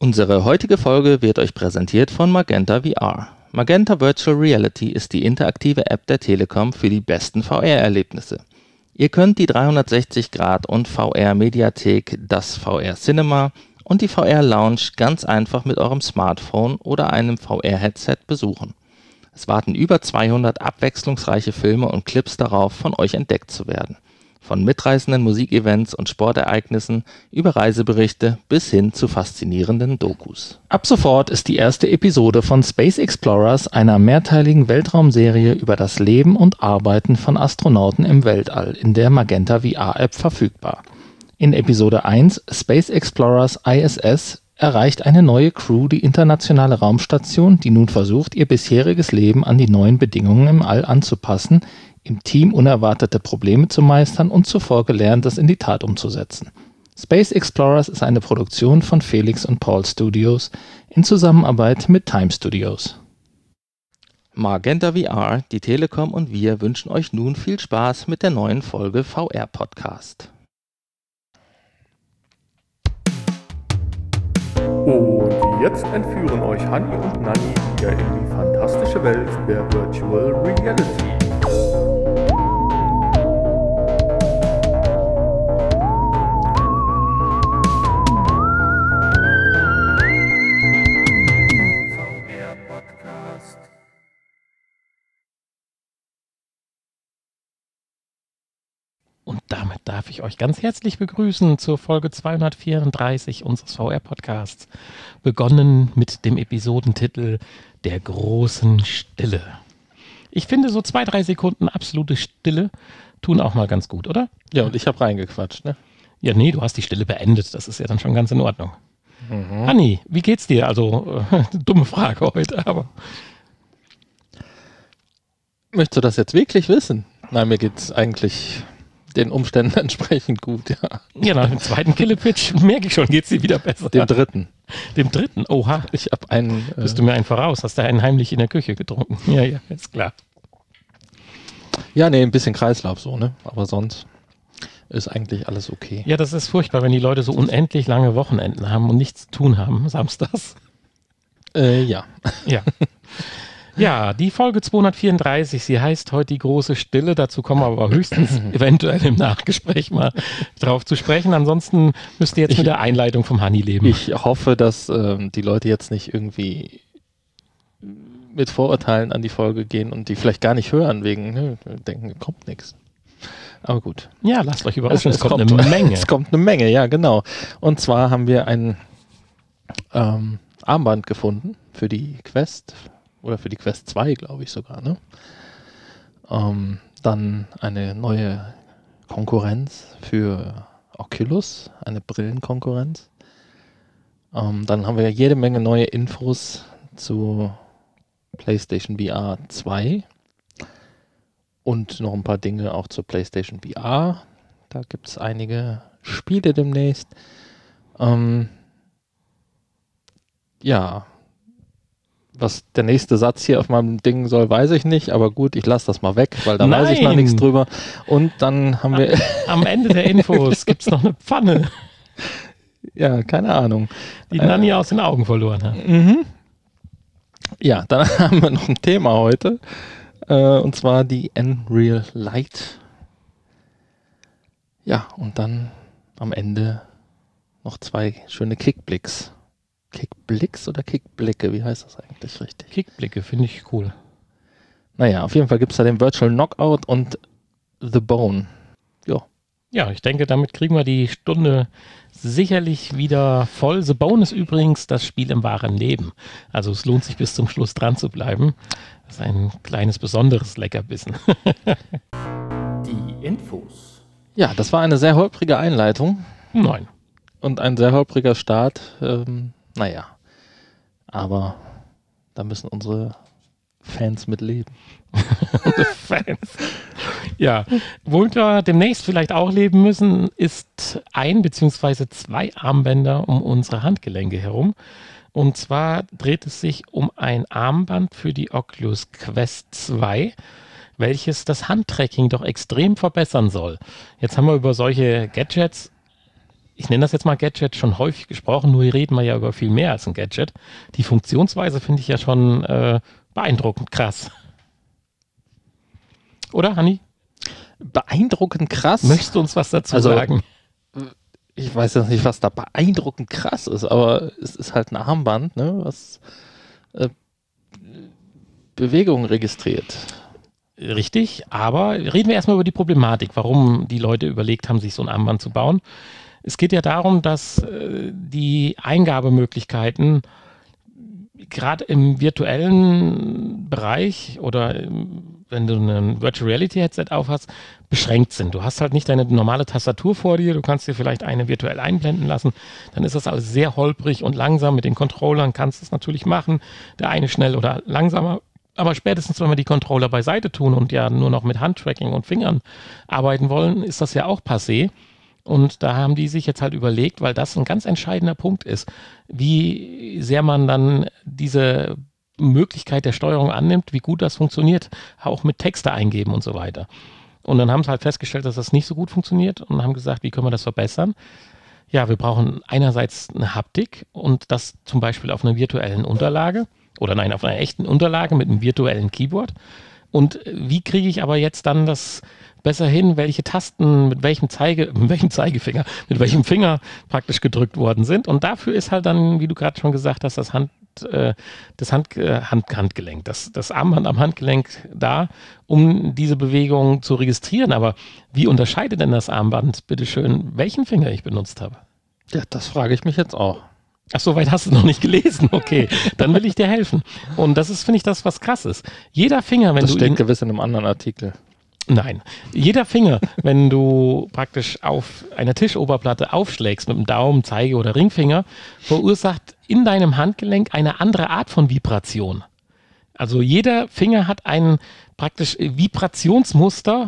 Unsere heutige Folge wird euch präsentiert von Magenta VR. Magenta Virtual Reality ist die interaktive App der Telekom für die besten VR-Erlebnisse. Ihr könnt die 360° und VR-Mediathek, das VR-Cinema und die VR-Lounge ganz einfach mit eurem Smartphone oder einem VR-Headset besuchen. Es warten über 200 abwechslungsreiche Filme und Clips darauf, von euch entdeckt zu werden. Von mitreißenden Musikevents und Sportereignissen über Reiseberichte bis hin zu faszinierenden Dokus. Ab sofort ist die erste Episode von Space Explorers, einer mehrteiligen Weltraumserie über das Leben und Arbeiten von Astronauten im Weltall, in der Magenta VR-App verfügbar. In Episode 1, Space Explorers ISS, erreicht eine neue Crew die internationale Raumstation, die nun versucht, ihr bisheriges Leben an die neuen Bedingungen im All anzupassen, im Team unerwartete Probleme zu meistern und zuvor Gelerntes in die Tat umzusetzen. Space Explorers ist eine Produktion von Felix und Paul Studios in Zusammenarbeit mit Time Studios. Magenta VR, die Telekom und wir wünschen euch nun viel Spaß mit der neuen Folge VR Podcast. Und jetzt entführen euch Hanni und Nanni wieder in die fantastische Welt der Virtual Reality. Und damit darf ich euch ganz herzlich begrüßen zur Folge 234 unseres VR-Podcasts, begonnen mit dem Episodentitel Der großen Stille. Ich finde, so 2-3 Sekunden absolute Stille tun auch mal ganz gut, oder? Ja, und ich habe reingequatscht, ne? Ja, nee, du hast die Stille beendet, das ist ja dann schon ganz in Ordnung. Hanni, wie geht's dir? Also, dumme Frage heute, aber... Möchtest du das jetzt wirklich wissen? Nein, mir geht's eigentlich den Umständen entsprechend gut, ja. Ja, nach dem zweiten Killepitch merke ich schon, geht's dir wieder besser. Dem dritten. Dem dritten? Oha. Ich habe einen... Bist du mir einen voraus? Hast du einen heimlich in der Küche getrunken? Ja, ist klar. Ja, nee, ein bisschen Kreislauf so, ne? Aber sonst ist eigentlich alles okay. Ja, das ist furchtbar, wenn die Leute so unendlich lange Wochenenden haben und nichts zu tun haben, samstags. Ja. Ja. Ja, die Folge 234, sie heißt heute die große Stille, dazu kommen wir aber höchstens eventuell im Nachgespräch mal drauf zu sprechen. Ansonsten müsst ihr jetzt mit der Einleitung vom Hanni leben. Ich hoffe, dass die Leute jetzt nicht irgendwie mit Vorurteilen an die Folge gehen und die vielleicht gar nicht hören, wegen denken, kommt nichts. Aber gut. Ja, lasst euch überraschen, es kommt eine Menge. Es kommt eine Menge, ja genau. Und zwar haben wir ein Armband gefunden für die Quest. Oder für die Quest 2, glaube ich sogar, ne? Dann eine neue Konkurrenz für Oculus, eine Brillenkonkurrenz. Dann haben wir jede Menge neue Infos zu PlayStation VR 2 und noch ein paar Dinge auch zur PlayStation VR. Da gibt es einige Spiele demnächst. Ja, was der nächste Satz hier auf meinem Ding soll, weiß ich nicht, aber gut, ich lasse das mal weg, weil da weiß ich noch nichts drüber. Und dann haben wir... Am Ende der Infos gibt es noch eine Pfanne. Ja, keine Ahnung. Die Nanni aus den Augen verloren hat. Ja, dann haben wir noch ein Thema heute, und zwar die Unreal Light. Ja, und dann am Ende noch 2 schöne Kickblicks. Kickblicks oder Kickblicke? Wie heißt das eigentlich richtig? Kickblicke, finde ich cool. Naja, auf jeden Fall gibt es da den Virtual Knockout und The Bone. Jo. Ja, ich denke, damit kriegen wir die Stunde sicherlich wieder voll. The Bone ist übrigens das Spiel im wahren Leben. Also es lohnt sich bis zum Schluss dran zu bleiben. Das ist ein kleines, besonderes Leckerbissen. Die Infos. Ja, das war eine sehr holprige Einleitung. Nein. Und ein sehr holpriger Start. Naja, aber da müssen unsere Fans mit leben. Unsere Fans. Ja, womit wir demnächst vielleicht auch leben müssen, ist 1 bzw. 2 Armbänder um unsere Handgelenke herum. Und zwar dreht es sich um ein Armband für die Oculus Quest 2, welches das Handtracking doch extrem verbessern soll. Jetzt haben wir über solche Gadgets ich nenne das jetzt mal Gadget, schon häufig gesprochen, nur hier reden wir ja über viel mehr als ein Gadget. Die Funktionsweise finde ich ja schon beeindruckend krass. Oder, Hanni? Beeindruckend krass. Möchtest du uns was dazu sagen? Ich weiß jetzt nicht, was da beeindruckend krass ist, aber es ist halt ein Armband, ne, was Bewegungen registriert. Richtig, aber reden wir erstmal über die Problematik, warum die Leute überlegt haben, sich so ein Armband zu bauen. Es geht ja darum, dass die Eingabemöglichkeiten gerade im virtuellen Bereich oder wenn du ein Virtual Reality Headset aufhast, beschränkt sind. Du hast halt nicht deine normale Tastatur vor dir, du kannst dir vielleicht eine virtuell einblenden lassen, dann ist das alles sehr holprig und langsam. Mit den Controllern kannst du es natürlich machen, der eine schnell oder langsamer, aber spätestens, wenn wir die Controller beiseite tun und ja nur noch mit Handtracking und Fingern arbeiten wollen, ist das ja auch passé. Und da haben die sich jetzt halt überlegt, weil das ein ganz entscheidender Punkt ist, wie sehr man dann diese Möglichkeit der Steuerung annimmt, wie gut das funktioniert, auch mit Texte eingeben und so weiter. Und dann haben sie halt festgestellt, dass das nicht so gut funktioniert und haben gesagt, wie können wir das verbessern? Ja, wir brauchen einerseits eine Haptik und das zum Beispiel auf einer virtuellen Unterlage oder nein, auf einer echten Unterlage mit einem virtuellen Keyboard. Und wie kriege ich aber jetzt dann das besser hin, welche Tasten mit welchem Zeigefinger, mit welchem Finger praktisch gedrückt worden sind. Und dafür ist halt dann, wie du gerade schon gesagt hast, das Handgelenk, das Armband am Handgelenk da, um diese Bewegung zu registrieren. Aber wie unterscheidet denn das Armband, bitteschön, welchen Finger ich benutzt habe? Ja, das frage ich mich jetzt auch. Ach, so weit hast du noch nicht gelesen. Okay, dann will ich dir helfen. Und das ist, finde ich, das, was krass ist. Jeder Finger, wenn das du steht gewiss in einem anderen Artikel. Nein. Jeder Finger, wenn du praktisch auf einer Tischoberplatte aufschlägst mit dem Daumen, Zeige- oder Ringfinger, verursacht in deinem Handgelenk eine andere Art von Vibration. Also jeder Finger hat ein praktisch Vibrationsmuster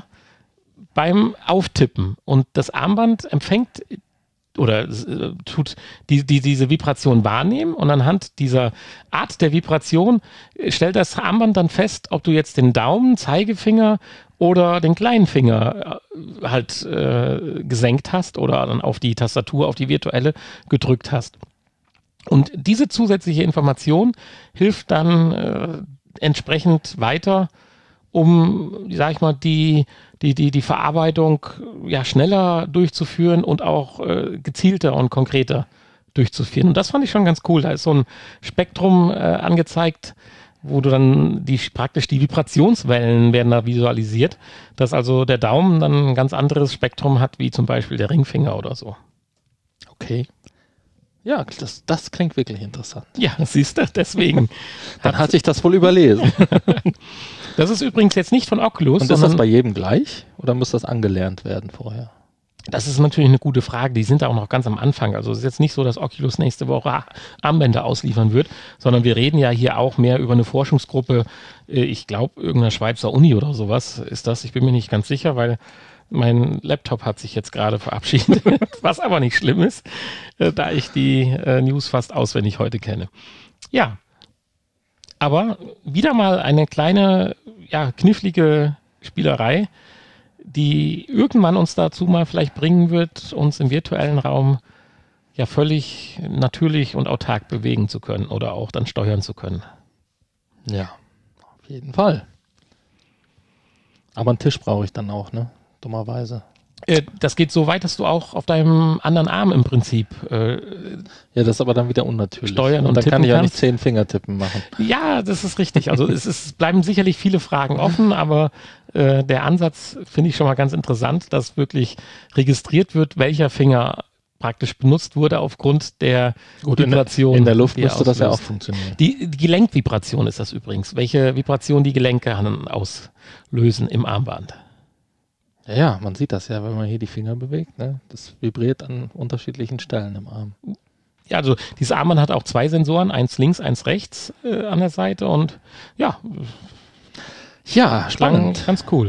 beim Auftippen. Und das Armband empfängt oder tut diese Vibration wahrnehmen und anhand dieser Art der Vibration stellt das Armband dann fest, ob du jetzt den Daumen, Zeigefinger oder den kleinen Finger halt gesenkt hast oder dann auf die Tastatur, auf die virtuelle gedrückt hast. Und diese zusätzliche Information hilft dann entsprechend weiter, um, sag ich mal, die Verarbeitung ja schneller durchzuführen und auch gezielter und konkreter durchzuführen. Und das fand ich schon ganz cool. Da ist so ein Spektrum angezeigt, wo du dann praktisch die Vibrationswellen werden da visualisiert, dass also der Daumen dann ein ganz anderes Spektrum hat, wie zum Beispiel der Ringfinger oder so. Okay. Ja, das klingt wirklich interessant. Ja, siehst du, deswegen. Dann hat sich das wohl überlesen. Das ist übrigens jetzt nicht von Oculus. Und ist das bei jedem gleich oder muss das angelernt werden vorher? Das ist natürlich eine gute Frage. Die sind da auch noch ganz am Anfang. Also es ist jetzt nicht so, dass Oculus nächste Woche Armbänder ausliefern wird, sondern wir reden ja hier auch mehr über eine Forschungsgruppe. Ich glaube, irgendeiner Schweizer Uni oder sowas ist das. Ich bin mir nicht ganz sicher, weil mein Laptop hat sich jetzt gerade verabschiedet, was aber nicht schlimm ist, da ich die News fast auswendig heute kenne. Ja, aber wieder mal eine kleine, ja, knifflige Spielerei, die irgendwann uns dazu mal vielleicht bringen wird, uns im virtuellen Raum ja völlig natürlich und autark bewegen zu können oder auch dann steuern zu können. Ja, auf jeden Fall. Aber einen Tisch brauche ich dann auch, ne? Dummerweise. Das geht so weit, dass du auch auf deinem anderen Arm im Prinzip ja, das ist aber dann wieder unnatürlich. Steuern und dann tippen kann ich ja kannst. nicht 10 Fingertippen machen. Ja, das ist richtig. Also es bleiben sicherlich viele Fragen offen, aber der Ansatz finde ich schon mal ganz interessant, dass wirklich registriert wird, welcher Finger praktisch benutzt wurde aufgrund der Vibration. In der Luft müsste das ja auch funktionieren. Die Gelenkvibration ist das übrigens. Welche Vibration die Gelenke auslösen im Armband. Ja, man sieht das ja, wenn man hier die Finger bewegt. Ne? Das vibriert an unterschiedlichen Stellen im Arm. Ja, also dieses Armband hat auch 2 Sensoren, eins links, eins rechts an der Seite und ja. Ja, spannend. Ganz cool.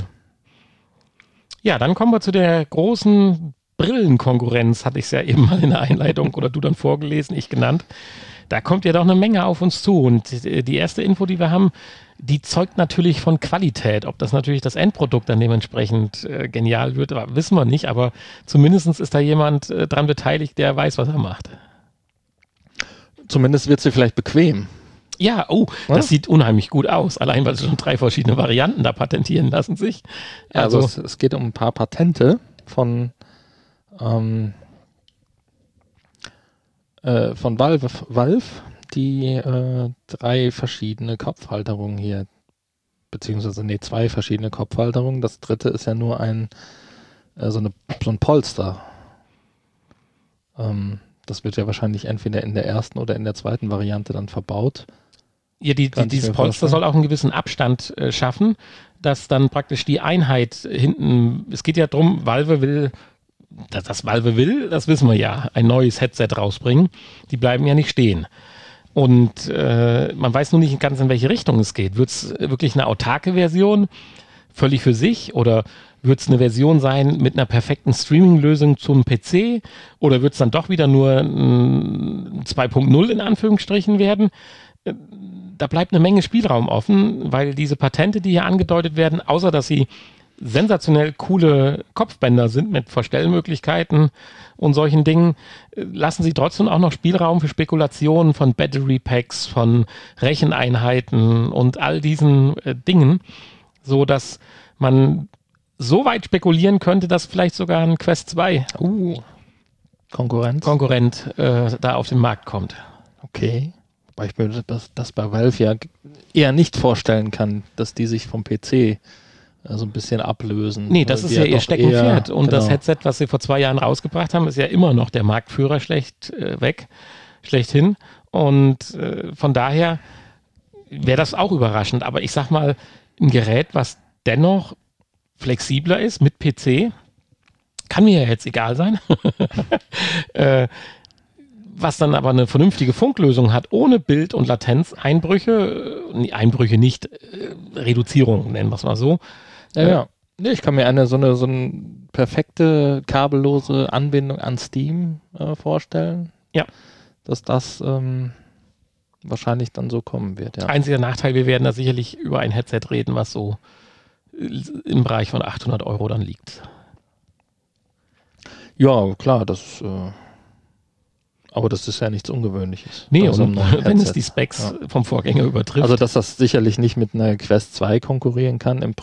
Ja, dann kommen wir zu der großen Brillenkonkurrenz, hatte ich es ja eben mal in der Einleitung oder du dann vorgelesen, ich genannt. da kommt ja doch eine Menge auf uns zu. Und die erste Info, die wir haben, die zeugt natürlich von Qualität. Ob das natürlich das Endprodukt dann dementsprechend genial wird, wissen wir nicht. Aber zumindest ist da jemand dran beteiligt, der weiß, was er macht. Zumindest wird sie vielleicht bequem. Ja, das sieht unheimlich gut aus. Allein, weil schon 3 verschiedene Varianten da patentieren lassen sich. Also es geht um ein paar Patente von Valve, die 3 verschiedene Kopfhalterungen hier, beziehungsweise 2 verschiedene Kopfhalterungen. Das dritte ist ja nur so ein Polster. Das wird ja wahrscheinlich entweder in der ersten oder in der zweiten Variante dann verbaut. Ja, dieses Polster soll auch einen gewissen Abstand schaffen, dass dann praktisch die Einheit hinten, es geht ja darum, Valve will, das wissen wir ja, ein neues Headset rausbringen. Die bleiben ja nicht stehen. Und man weiß nur nicht ganz, in welche Richtung es geht. Wird es wirklich eine autarke Version, völlig für sich, oder wird es eine Version sein mit einer perfekten Streaming-Lösung zum PC, oder wird es dann doch wieder nur ein 2.0 in Anführungsstrichen werden? Da bleibt eine Menge Spielraum offen, weil diese Patente, die hier angedeutet werden, außer dass sie sensationell coole Kopfbänder sind mit Verstellmöglichkeiten und solchen Dingen, lassen sie trotzdem auch noch Spielraum für Spekulationen von Battery Packs, von Recheneinheiten und all diesen Dingen, so dass man so weit spekulieren könnte, dass vielleicht sogar ein Quest 2 Konkurrent da auf den Markt kommt. Okay. Weil ich mir das bei Valve ja eher nicht vorstellen kann, dass die sich vom PC so ein bisschen ablösen. Nee, das ist ja ihr Steckenpferd. Und das Headset, was sie vor 2 Jahren rausgebracht haben, ist ja immer noch der Marktführer schlechthin. Und von daher wäre das auch überraschend. Aber ich sag mal, ein Gerät, was dennoch flexibler ist mit PC, kann mir ja jetzt egal sein. Was dann aber eine vernünftige Funklösung hat, ohne Bild- und Latenzeinbrüche, nicht, Reduzierung, nennen wir es mal so. Ja. Nee, ich kann mir so eine perfekte kabellose Anbindung an Steam vorstellen. Ja. Dass das wahrscheinlich dann so kommen wird. Ja. Einziger Nachteil, wir werden da sicherlich über ein Headset reden, was so im Bereich von 800 € dann liegt. Ja, klar, aber das ist ja nichts Ungewöhnliches. Nee, und wenn es die Specs vom Vorgänger übertrifft. Also, dass das sicherlich nicht mit einer Quest 2 konkurrieren kann im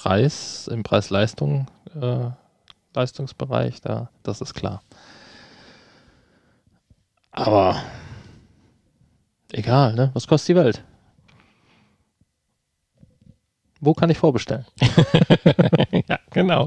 Leistungsbereich, das ist klar. Aber egal, ne? Was kostet die Welt? Wo kann ich vorbestellen? Ja, genau.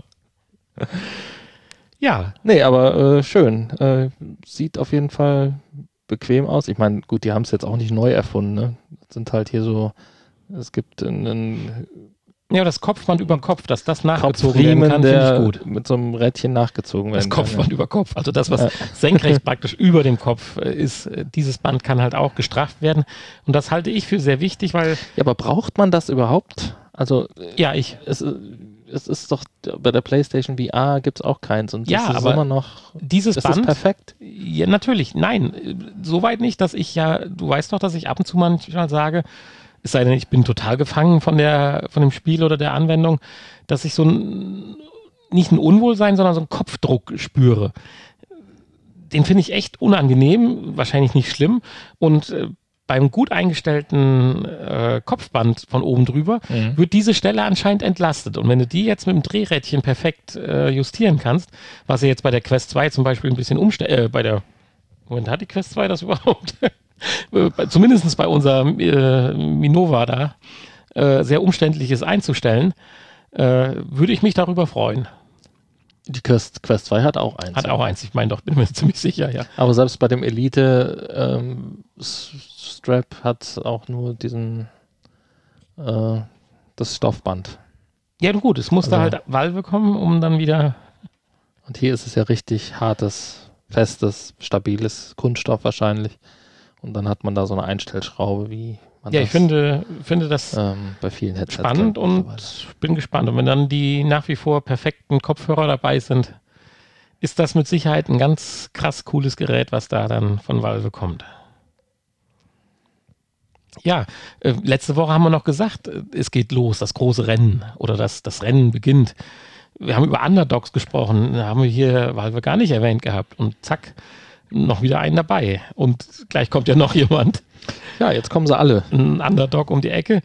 Ja. Nee, aber schön. Sieht auf jeden Fall bequem aus. Ich meine, gut, die haben es jetzt auch nicht neu erfunden. Ne? Das sind halt hier so, es gibt ja, das Kopfband über Kopf, dass das nachgezogen werden kann, finde ich gut. Mit so einem Rädchen nachgezogen werden kann. Das Kopfband über Kopf, also das, was senkrecht praktisch über dem Kopf ist, dieses Band kann halt auch gestrafft werden. Und das halte ich für sehr wichtig, weil... Ja, aber braucht man das überhaupt? Also, ja, es ist doch, bei der PlayStation VR gibt es auch keins. Und ja, das ist aber immer noch, dieses Band... ist perfekt? Ja, natürlich. Nein, soweit nicht, dass ich du weißt doch, dass ich ab und zu manchmal sage, es sei denn, ich bin total gefangen von dem Spiel oder der Anwendung, dass ich nicht ein Unwohlsein, sondern so einen Kopfdruck spüre. Den finde ich echt unangenehm, wahrscheinlich nicht schlimm. Und beim gut eingestellten Kopfband von oben drüber wird diese Stelle anscheinend entlastet. Und wenn du die jetzt mit dem Drehrädchen perfekt justieren kannst, was ja jetzt bei der Quest 2 zum Beispiel ein bisschen Moment, hat die Quest 2 das überhaupt? Zumindest bei unserer Minova da sehr umständlich ist einzustellen, würde ich mich darüber freuen. Die Quest 2 hat auch eins. Hat auch eins, ich meine doch, bin mir ziemlich sicher, ja. Aber selbst bei dem Elite Strap hat auch nur das Stoffband. Ja gut, es musste halt Valve kommen, um dann wieder... Und hier ist es ja richtig hartes, festes, stabiles Kunststoff wahrscheinlich. Und dann hat man da so eine Einstellschraube, wie man ich finde das bei vielen Headsets spannend und bin gespannt. Und wenn dann die nach wie vor perfekten Kopfhörer dabei sind, ist das mit Sicherheit ein ganz krass cooles Gerät, was da dann von Valve kommt. Ja, letzte Woche haben wir noch gesagt, es geht los, das große Rennen oder das Rennen beginnt. Wir haben über Underdogs gesprochen, da haben wir hier Valve gar nicht erwähnt gehabt und zack, noch wieder einen dabei und gleich kommt ja noch jemand. Ja, jetzt kommen sie alle. Ein Underdog um die Ecke.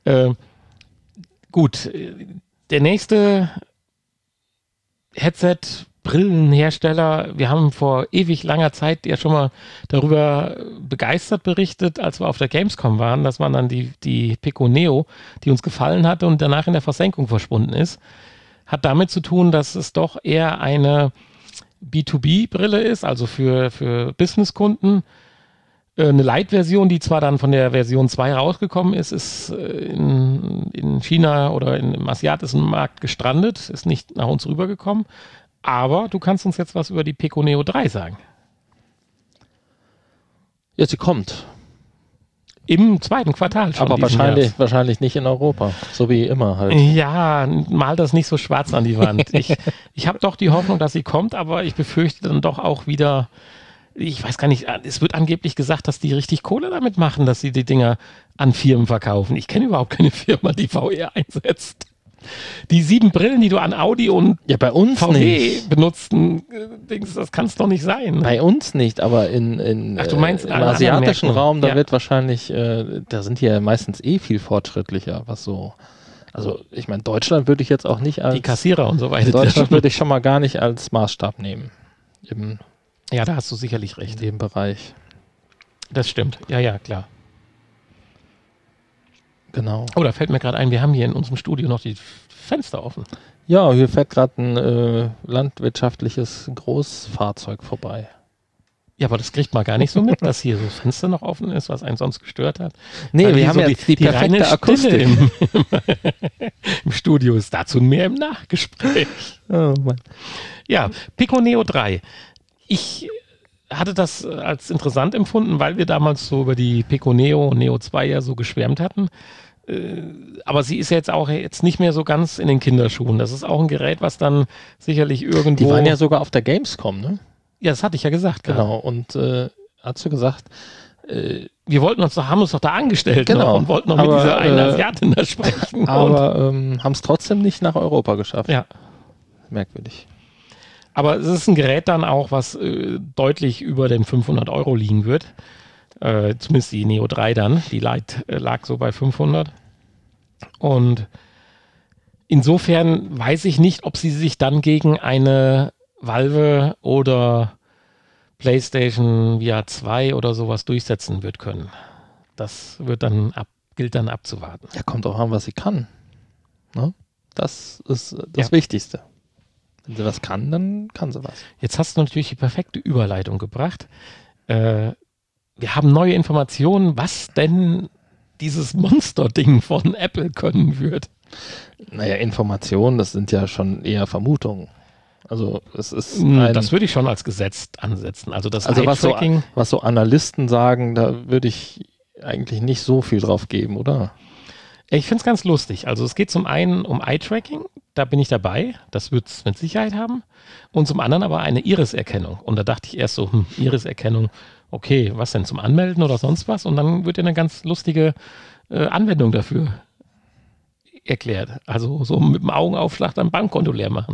Gut, der nächste Headset-Brillenhersteller, wir haben vor ewig langer Zeit ja schon mal darüber begeistert berichtet, als wir auf der Gamescom waren. Das waren dann die Pico Neo, die uns gefallen hatte und danach in der Versenkung verschwunden ist. Hat damit zu tun, dass es doch eher eine B2B-Brille ist, also für Businesskunden. Eine Lite-Version, die zwar dann von der Version 2 rausgekommen ist, ist in China oder im asiatischen Markt gestrandet, ist nicht nach uns rübergekommen. Aber du kannst uns jetzt was über die Pico Neo 3 sagen. Ja, sie kommt. Im zweiten Quartal schon. Aber wahrscheinlich nicht in Europa, so wie immer halt. Ja, mal das nicht so schwarz an die Wand. Ich habe doch die Hoffnung, dass sie kommt, aber ich befürchte dann doch auch wieder, ich weiß gar nicht, es wird angeblich gesagt, dass die richtig Kohle damit machen, dass sie die Dinger an Firmen verkaufen. Ich kenne überhaupt keine Firma, die VR einsetzt. Die 7 Brillen, die du an Audi und bei uns VW nicht benutzten, das kann es doch nicht sein. Bei uns nicht, aber im asiatischen Raum, da wird wahrscheinlich, da sind die ja meistens viel fortschrittlicher, was so, also ich meine, Deutschland würde ich jetzt auch nicht als... Die Kassierer und so weiter. Deutschland würde ich schon mal gar nicht als Maßstab nehmen. Ja, da hast du sicherlich recht. In dem Bereich. Das stimmt, ja, klar. Genau. Oh, da fällt mir gerade ein, wir haben hier in unserem Studio noch die Fenster offen. Ja, hier fährt gerade ein landwirtschaftliches Großfahrzeug vorbei. Ja, aber das kriegt man gar nicht so mit, dass hier so das Fenster noch offen ist, was einen sonst gestört hat. Nee, weil wir haben so jetzt die perfekte Akustik im Studio ist. Dazu mehr im Nachgespräch. Oh Mann. Ja, Pico Neo 3. Ich hatte das als interessant empfunden, weil wir damals so über die Pico Neo und Neo 2 ja so geschwärmt hatten. Aber sie ist ja jetzt nicht mehr so ganz in den Kinderschuhen. Das ist auch ein Gerät, was dann sicherlich irgendwo... Die waren ja sogar auf der Gamescom, ne? Ja, das hatte ich ja gesagt. Genau, und hast du gesagt... wir haben uns doch da angestellt genau, und wollten noch mit dieser einen Asiatin da sprechen. Aber haben es trotzdem nicht nach Europa geschafft. Ja. Merkwürdig. Aber es ist ein Gerät dann auch, was deutlich über den 500 € liegen wird. Zumindest die Neo 3 dann. Die Lite lag so bei 500. Und insofern weiß ich nicht, ob sie sich dann gegen eine Valve oder PlayStation VR 2 oder sowas durchsetzen wird können. Das gilt dann abzuwarten. Ja, kommt auch an, was sie kann. Ne? Das ist das Wichtigste. Wenn sie was kann, dann kann sie was. Jetzt hast du natürlich die perfekte Überleitung gebracht. Wir haben neue Informationen, was denn dieses Monster-Ding von Apple können wird. Naja, Informationen, das sind ja schon eher Vermutungen. Also es ist das würde ich schon als Gesetz ansetzen. Also das Eye-Tracking... was so Analysten sagen, da würde ich eigentlich nicht so viel drauf geben, oder? Ich finde es ganz lustig. Also es geht zum einen um Eye-Tracking, da bin ich dabei, das wird es mit Sicherheit haben. Und zum anderen aber eine Iris-Erkennung. Und da dachte ich erst so, Iris-Erkennung, okay, was denn, zum Anmelden oder sonst was? Und dann wird ja eine ganz lustige Anwendung dafür erklärt. Also so mit dem Augenaufschlag dein Bankkonto leer machen.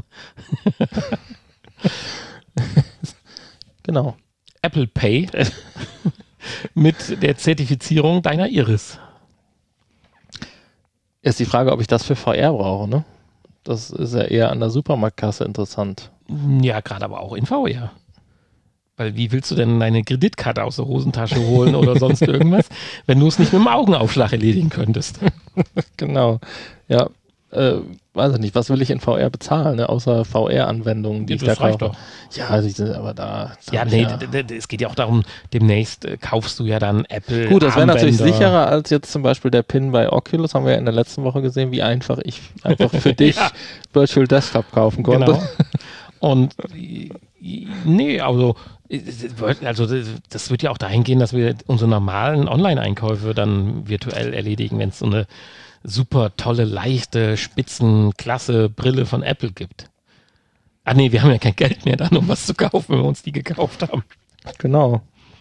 Genau. Apple Pay mit der Zertifizierung deiner Iris. Ist die Frage, ob ich das für VR brauche, ne? Das ist ja eher an der Supermarktkasse interessant. Ja, gerade aber auch in VR. Weil wie willst du denn deine Kreditkarte aus der Hosentasche holen oder sonst irgendwas, wenn du es nicht mit dem Augenaufschlag erledigen könntest? Genau. Ja, weiß ich nicht, was will ich in VR bezahlen, ne? Außer VR-Anwendungen, die ich da kaufe. Doch. Ja, die sind aber da. Ja, nee, es geht ja auch darum, demnächst kaufst du ja dann Apple. Gut, das wäre natürlich sicherer als jetzt zum Beispiel der Pin bei Oculus, haben wir ja in der letzten Woche gesehen, wie einfach ich einfach für dich Virtual Desktop kaufen konnte. Genau. Und nee, also das wird ja auch dahin gehen, dass wir unsere normalen Online-Einkäufe dann virtuell erledigen, wenn es so eine super tolle, leichte, spitzenklasse Brille von Apple gibt. Ah nee, wir haben ja kein Geld mehr dann, um was zu kaufen, wenn wir uns die gekauft haben. Genau.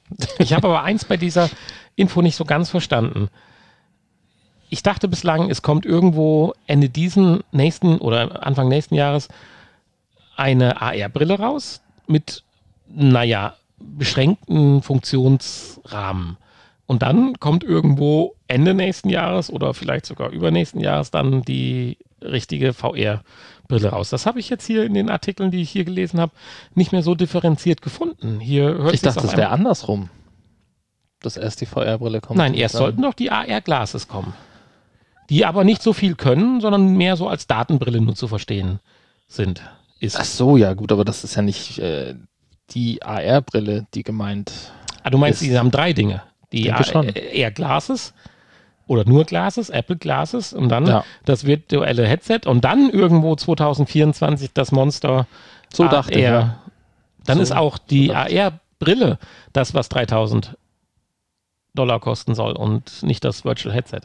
Ich habe aber eins bei dieser Info nicht so ganz verstanden. Ich dachte bislang, es kommt irgendwo Ende diesen nächsten oder Anfang nächsten Jahres eine AR-Brille raus mit, beschränkten Funktionsrahmen. Und dann kommt irgendwo Ende nächsten Jahres oder vielleicht sogar übernächsten Jahres dann die richtige VR-Brille raus. Das habe ich jetzt hier in den Artikeln, die ich hier gelesen habe, nicht mehr so differenziert gefunden. Ich dachte, das wäre andersrum. Dass erst die VR-Brille kommt. Nein, erst sollten doch die AR-Glasses kommen. Die aber nicht so viel können, sondern mehr so als Datenbrille nur zu verstehen sind. Ach so, ja gut, aber das ist ja nicht die AR-Brille, die gemeint du meinst, die haben 3 Dinge. Die AR-Glasses oder nur Glasses, Apple Glasses und dann das virtuelle Headset und dann irgendwo 2024 das Monster so AR. Dachte ich, ja. Dann so, ist auch die AR-Brille das, was $3.000 kosten soll und nicht das Virtual Headset.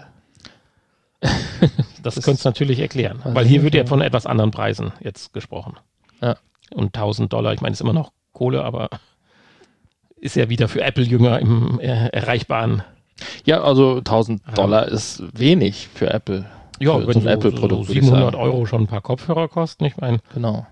Das könntest du natürlich erklären, weil hier wird ja von etwas anderen Preisen jetzt gesprochen. Ja. Und $1.000, ich meine, ist immer noch Kohle, aber ist ja wieder für Apple-Jünger im erreichbaren. Ja, also $1.000 ist wenig für Apple. Ja, für wenn so Apple-Produkt 700 € schon ein paar Kopfhörer kosten, ich meine. Genau.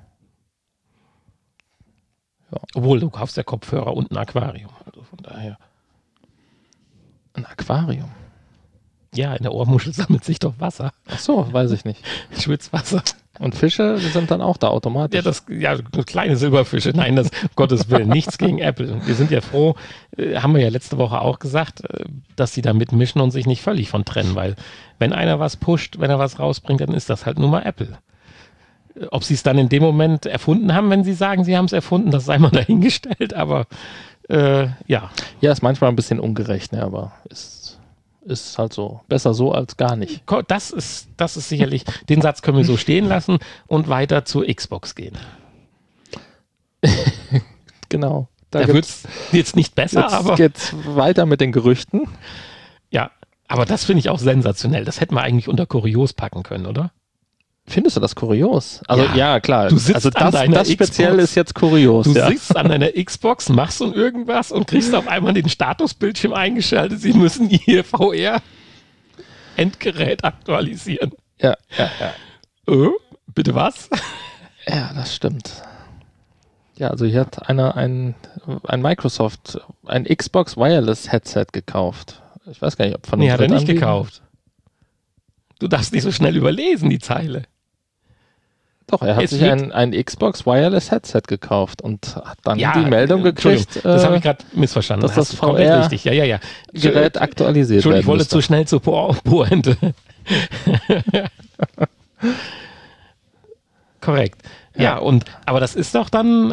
Ja. Obwohl, du kaufst ja Kopfhörer und ein Aquarium, also von daher. Ein Aquarium? Ja, in der Ohrmuschel sammelt sich doch Wasser. Ach so, weiß ich nicht. Schwitzwasser. Und Fische sind dann auch da automatisch? Ja, kleine Silberfische. Nein, das um Gottes Willen, nichts gegen Apple. Wir sind ja froh, haben wir ja letzte Woche auch gesagt, dass sie da mitmischen und sich nicht völlig von trennen, weil wenn einer was pusht, wenn er was rausbringt, dann ist das halt nur mal Apple. Ob sie es dann in dem Moment erfunden haben, wenn sie sagen, sie haben es erfunden, das sei mal dahingestellt, aber ja. Ja, ist manchmal ein bisschen ungerecht, ne, aber ist halt so. Besser so als gar nicht. Das ist sicherlich, den Satz können wir so stehen lassen und weiter zur Xbox gehen. Genau. Da wird es jetzt nicht besser, aber... Jetzt weiter mit den Gerüchten. Ja, aber das finde ich auch sensationell. Das hätten wir eigentlich unter kurios packen können, oder? Findest du das kurios? Also ja klar. Du sitzt also das speziell Xbox, ist jetzt kurios. Du sitzt an deiner Xbox, machst und irgendwas und kriegst auf einmal den Statusbildschirm eingeschaltet. Sie müssen ihr VR-Endgerät aktualisieren. Ja. Bitte was? Ja, das stimmt. Ja, also hier hat einer ein Microsoft, ein Xbox Wireless Headset gekauft. Ich weiß gar nicht, ob von dem hat er nicht gekauft. Du darfst nicht so schnell überlesen, die Zeile. Doch, er hat sich ein Xbox Wireless Headset gekauft und hat dann die Meldung gekriegt. Das habe ich gerade missverstanden. Dass das VR-Gerät aktualisiert wird. Ich wollte zu schnell zur Pointe. Korrekt. Ja, aber das ist doch dann,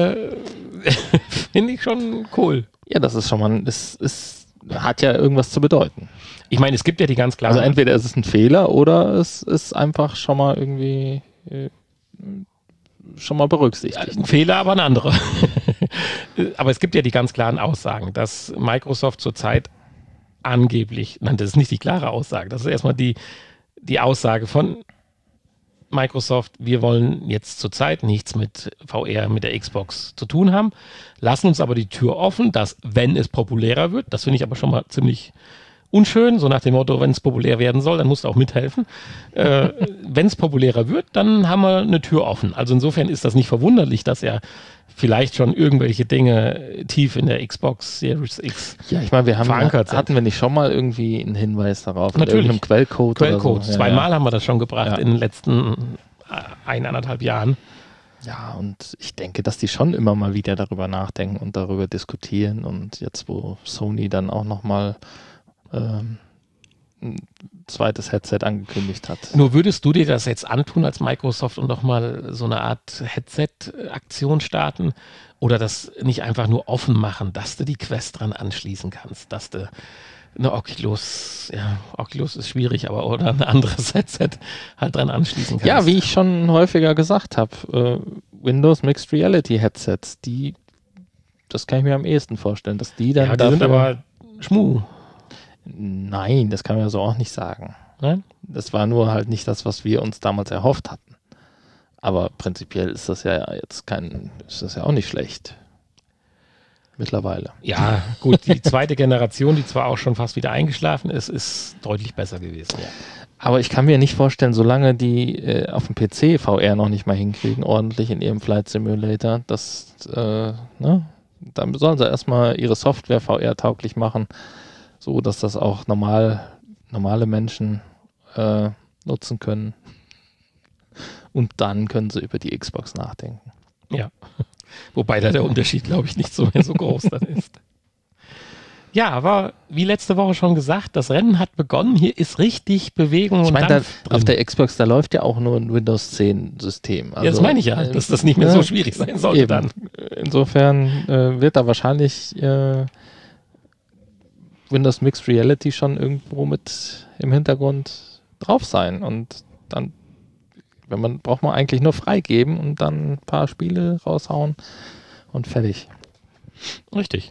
finde ich schon cool. Ja, das ist schon mal, hat ja irgendwas zu bedeuten. Ich meine, es gibt ja die ganz klaren... Also entweder ist es ein Fehler oder es ist einfach schon mal irgendwie schon mal berücksichtigt. Ein Fehler, aber ein anderer. Aber es gibt ja die ganz klaren Aussagen, dass Microsoft zurzeit angeblich, nein, das ist nicht die klare Aussage, das ist erstmal die Aussage von Microsoft, wir wollen jetzt zurzeit nichts mit VR, mit der Xbox zu tun haben, lassen uns aber die Tür offen, dass, wenn es populärer wird, das finde ich aber schon mal ziemlich unschön, so nach dem Motto, wenn es populär werden soll, dann musst du auch mithelfen. Wenn es populärer wird, dann haben wir eine Tür offen. Also insofern ist das nicht verwunderlich, dass er vielleicht schon irgendwelche Dinge tief in der Xbox Series X verankert sind. Hatten wir nicht schon mal irgendwie einen Hinweis darauf? Natürlich. Mit irgendeinem Quellcode oder so? Zweimal haben wir das schon gebracht in den letzten 1,5 Jahren. Ja, und ich denke, dass die schon immer mal wieder darüber nachdenken und darüber diskutieren. Und jetzt, wo Sony dann auch nochmal ein zweites Headset angekündigt hat. Nur würdest du dir das jetzt antun als Microsoft und nochmal so eine Art Headset-Aktion starten oder das nicht einfach nur offen machen, dass du die Quest dran anschließen kannst, dass du eine Oculus ist schwierig, aber oder ein anderes Headset halt dran anschließen kannst. Ja, wie ich schon häufiger gesagt habe, Windows Mixed Reality Headsets, das kann ich mir am ehesten vorstellen, dass die dann die sind aber Schmuh. Nein, das kann man ja so auch nicht sagen. Nein? Das war nur halt nicht das, was wir uns damals erhofft hatten. Aber prinzipiell ist das ja jetzt ist das ja auch nicht schlecht. mittlerweile. Ja, gut, die zweite Generation, die zwar auch schon fast wieder eingeschlafen ist, ist deutlich besser gewesen. Ja. Aber ich kann mir nicht vorstellen, solange die auf dem PC VR noch nicht mal hinkriegen, ordentlich in ihrem Flight Simulator, dann sollen sie erstmal ihre Software VR-tauglich machen, so dass das auch normale Menschen nutzen können. Und dann können sie über die Xbox nachdenken. Ja, wobei da der Unterschied, glaube ich, nicht so mehr so groß dann ist. Ja, aber wie letzte Woche schon gesagt, das Rennen hat begonnen. Hier ist richtig Bewegung und Dampf drin. Auf der Xbox, da läuft ja auch nur ein Windows 10 System. Also, ja, das meine ich ja, dass das nicht mehr so schwierig sein sollte eben. dann. Insofern wird da wahrscheinlich Windows Mixed Reality schon irgendwo mit im Hintergrund drauf sein. Und dann braucht man eigentlich nur freigeben und dann ein paar Spiele raushauen und fertig. Richtig.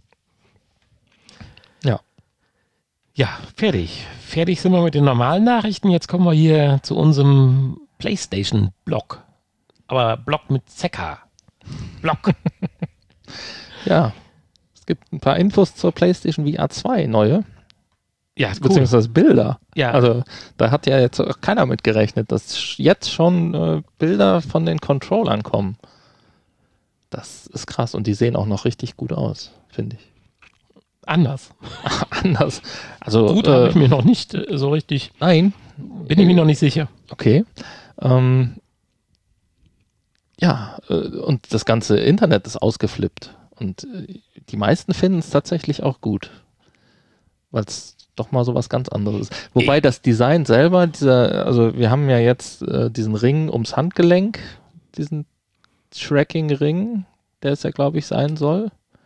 Ja. Ja, fertig. Fertig sind wir mit den normalen Nachrichten. Jetzt kommen wir hier zu unserem PlayStation-Blog. Aber Blog mit ZK. Blog. Ja. Es gibt ein paar Infos zur PlayStation VR 2, neue. Ja, cool. Beziehungsweise Bilder. Ja. Also da hat ja jetzt auch keiner mit gerechnet, dass jetzt schon Bilder von den Controllern kommen. Das ist krass und die sehen auch noch richtig gut aus, finde ich. Anders. Anders. Also Gut, habe ich mir noch nicht so richtig. Nein. Bin ich mir noch nicht sicher. Okay. Und das ganze Internet ist ausgeflippt. Und die meisten finden es tatsächlich auch gut. Weil es doch mal so was ganz anderes ist. Wobei das Design selber, also wir haben ja jetzt diesen Ring ums Handgelenk, diesen Tracking-Ring, der es ja, glaube ich, sein soll.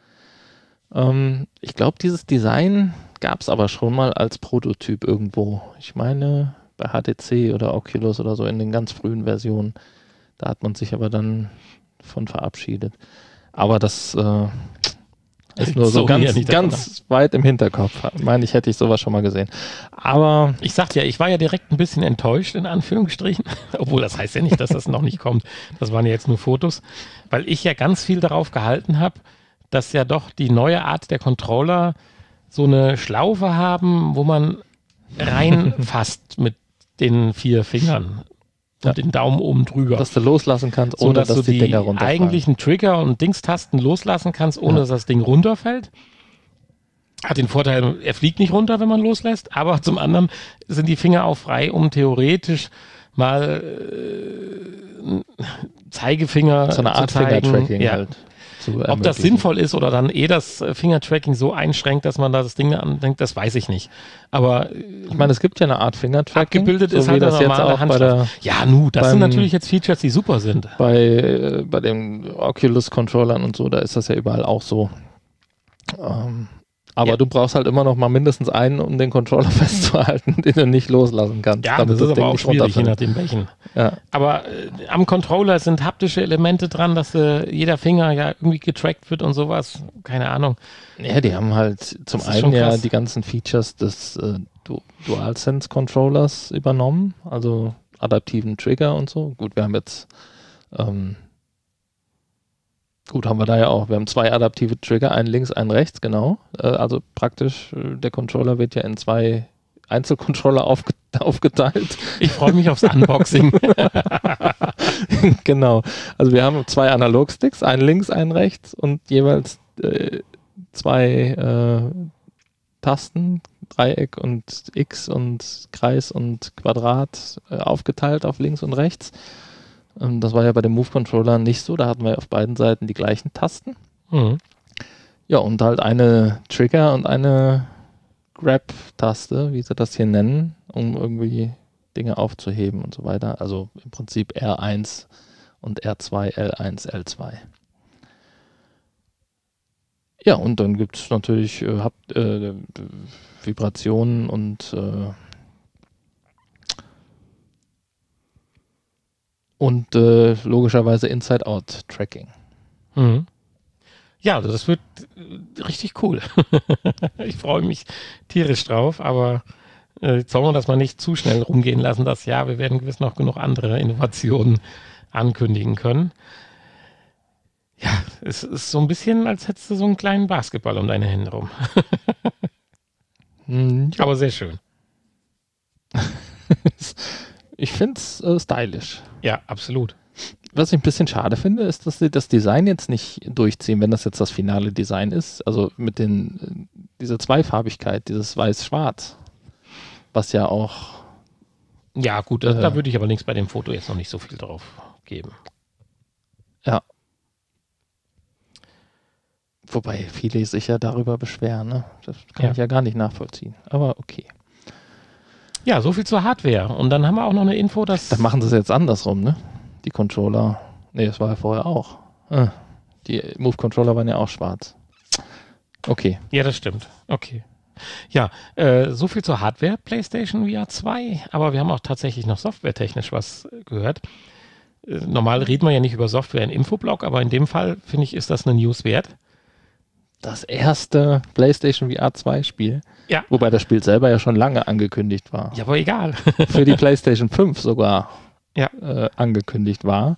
Ich glaube, dieses Design gab es aber schon mal als Prototyp irgendwo. Ich meine, bei HTC oder Oculus oder so in den ganz frühen Versionen. Da hat man sich aber dann von verabschiedet. Aber das ist nur so ganz weit im Hinterkopf. Meine ich, hätte ich sowas schon mal gesehen. Aber ich sagte ja, ich war ja direkt ein bisschen enttäuscht, in Anführungsstrichen. Obwohl, das heißt ja nicht, dass das noch nicht kommt. Das waren ja jetzt nur Fotos. Weil ich ja ganz viel darauf gehalten habe, dass ja doch die neue Art der Controller so eine Schlaufe haben, wo man reinfasst mit den 4 Fingern und den Daumen oben drüber. Dass du loslassen kannst, ohne dass du die Dinger runterfallen. Eigentlichen Trigger und Dingstasten loslassen kannst, ohne dass das Ding runterfällt. Hat den Vorteil, er fliegt nicht runter, wenn man loslässt, aber zum anderen sind die Finger auch frei, um theoretisch mal Zeigefinger so eine Art zu zeigen. Fingertracking halt. Ob das sinnvoll ist oder dann das Fingertracking so einschränkt, dass man da das Ding andenkt, das weiß ich nicht. Aber ich meine, es gibt ja eine Art Fingertracking. Abgebildet ist halt das normale jetzt auch Handschrift. Das sind natürlich jetzt Features, die super sind. Bei den Oculus-Controllern und so, da ist das ja überall auch so. Aber du brauchst halt immer noch mal mindestens einen, um den Controller festzuhalten, den du nicht loslassen kannst. Ja, das ist aber auch schwierig, je nachdem welchen. Ja. Aber am Controller sind haptische Elemente dran, dass jeder Finger ja irgendwie getrackt wird und sowas. Keine Ahnung. Ja, die haben halt zum einen ja die ganzen Features des DualSense-Controllers übernommen, also adaptiven Trigger und so. Gut, wir haben jetzt haben wir da ja auch. Wir haben 2 adaptive Trigger, einen links, einen rechts, genau. Also praktisch, der Controller wird ja in 2 Einzelcontroller aufgeteilt. Ich freue mich aufs Unboxing. Genau. Also wir haben 2 Analogsticks, einen links, einen rechts und jeweils 2 Tasten, Dreieck und X und Kreis und Quadrat aufgeteilt auf links und rechts. Das war ja bei dem Move-Controller nicht so. Da hatten wir auf beiden Seiten die gleichen Tasten. Mhm. Ja, und halt eine Trigger und eine Grab-Taste, wie sie das hier nennen, um irgendwie Dinge aufzuheben und so weiter. Also im Prinzip R1 und R2, L1, L2. Ja, und dann gibt es natürlich Vibrationen und logischerweise Inside-Out-Tracking. Mhm. Ja, das wird richtig cool. Ich freue mich tierisch drauf, aber jetzt sollen wir das mal nicht zu schnell rumgehen lassen, das Jahr. Wir werden gewiss noch genug andere Innovationen ankündigen können. Ja, es ist so ein bisschen, als hättest du so einen kleinen Basketball um deine Hände rum. Ja. Aber sehr schön. Ich finde es stylisch. Ja, absolut. Was ich ein bisschen schade finde, ist, dass sie das Design jetzt nicht durchziehen, wenn das jetzt das finale Design ist. Also mit dieser Zweifarbigkeit, dieses Weiß-Schwarz, was ja auch... Ja, gut, da würde ich aber links bei dem Foto jetzt noch nicht so viel drauf geben. Ja. Wobei viele sich ja darüber beschweren, ne? Das kann ich ja gar nicht nachvollziehen. Aber okay. Ja, so viel zur Hardware. Und dann haben wir auch noch eine Info, dass... Dann machen sie es jetzt andersrum, ne? Die Controller. Nee, das war ja vorher auch. Die Move-Controller waren ja auch schwarz. Okay. Ja, das stimmt. Okay. Ja, so viel zur Hardware PlayStation VR 2. Aber wir haben auch tatsächlich noch softwaretechnisch was gehört. Normal reden wir ja nicht über Software im Infoblog, aber in dem Fall, finde ich, ist das eine News wert. Das erste PlayStation VR 2 Spiel. Ja. Wobei das Spiel selber ja schon lange angekündigt war. Ja, aber egal. Für die PlayStation 5 sogar ja. Angekündigt war.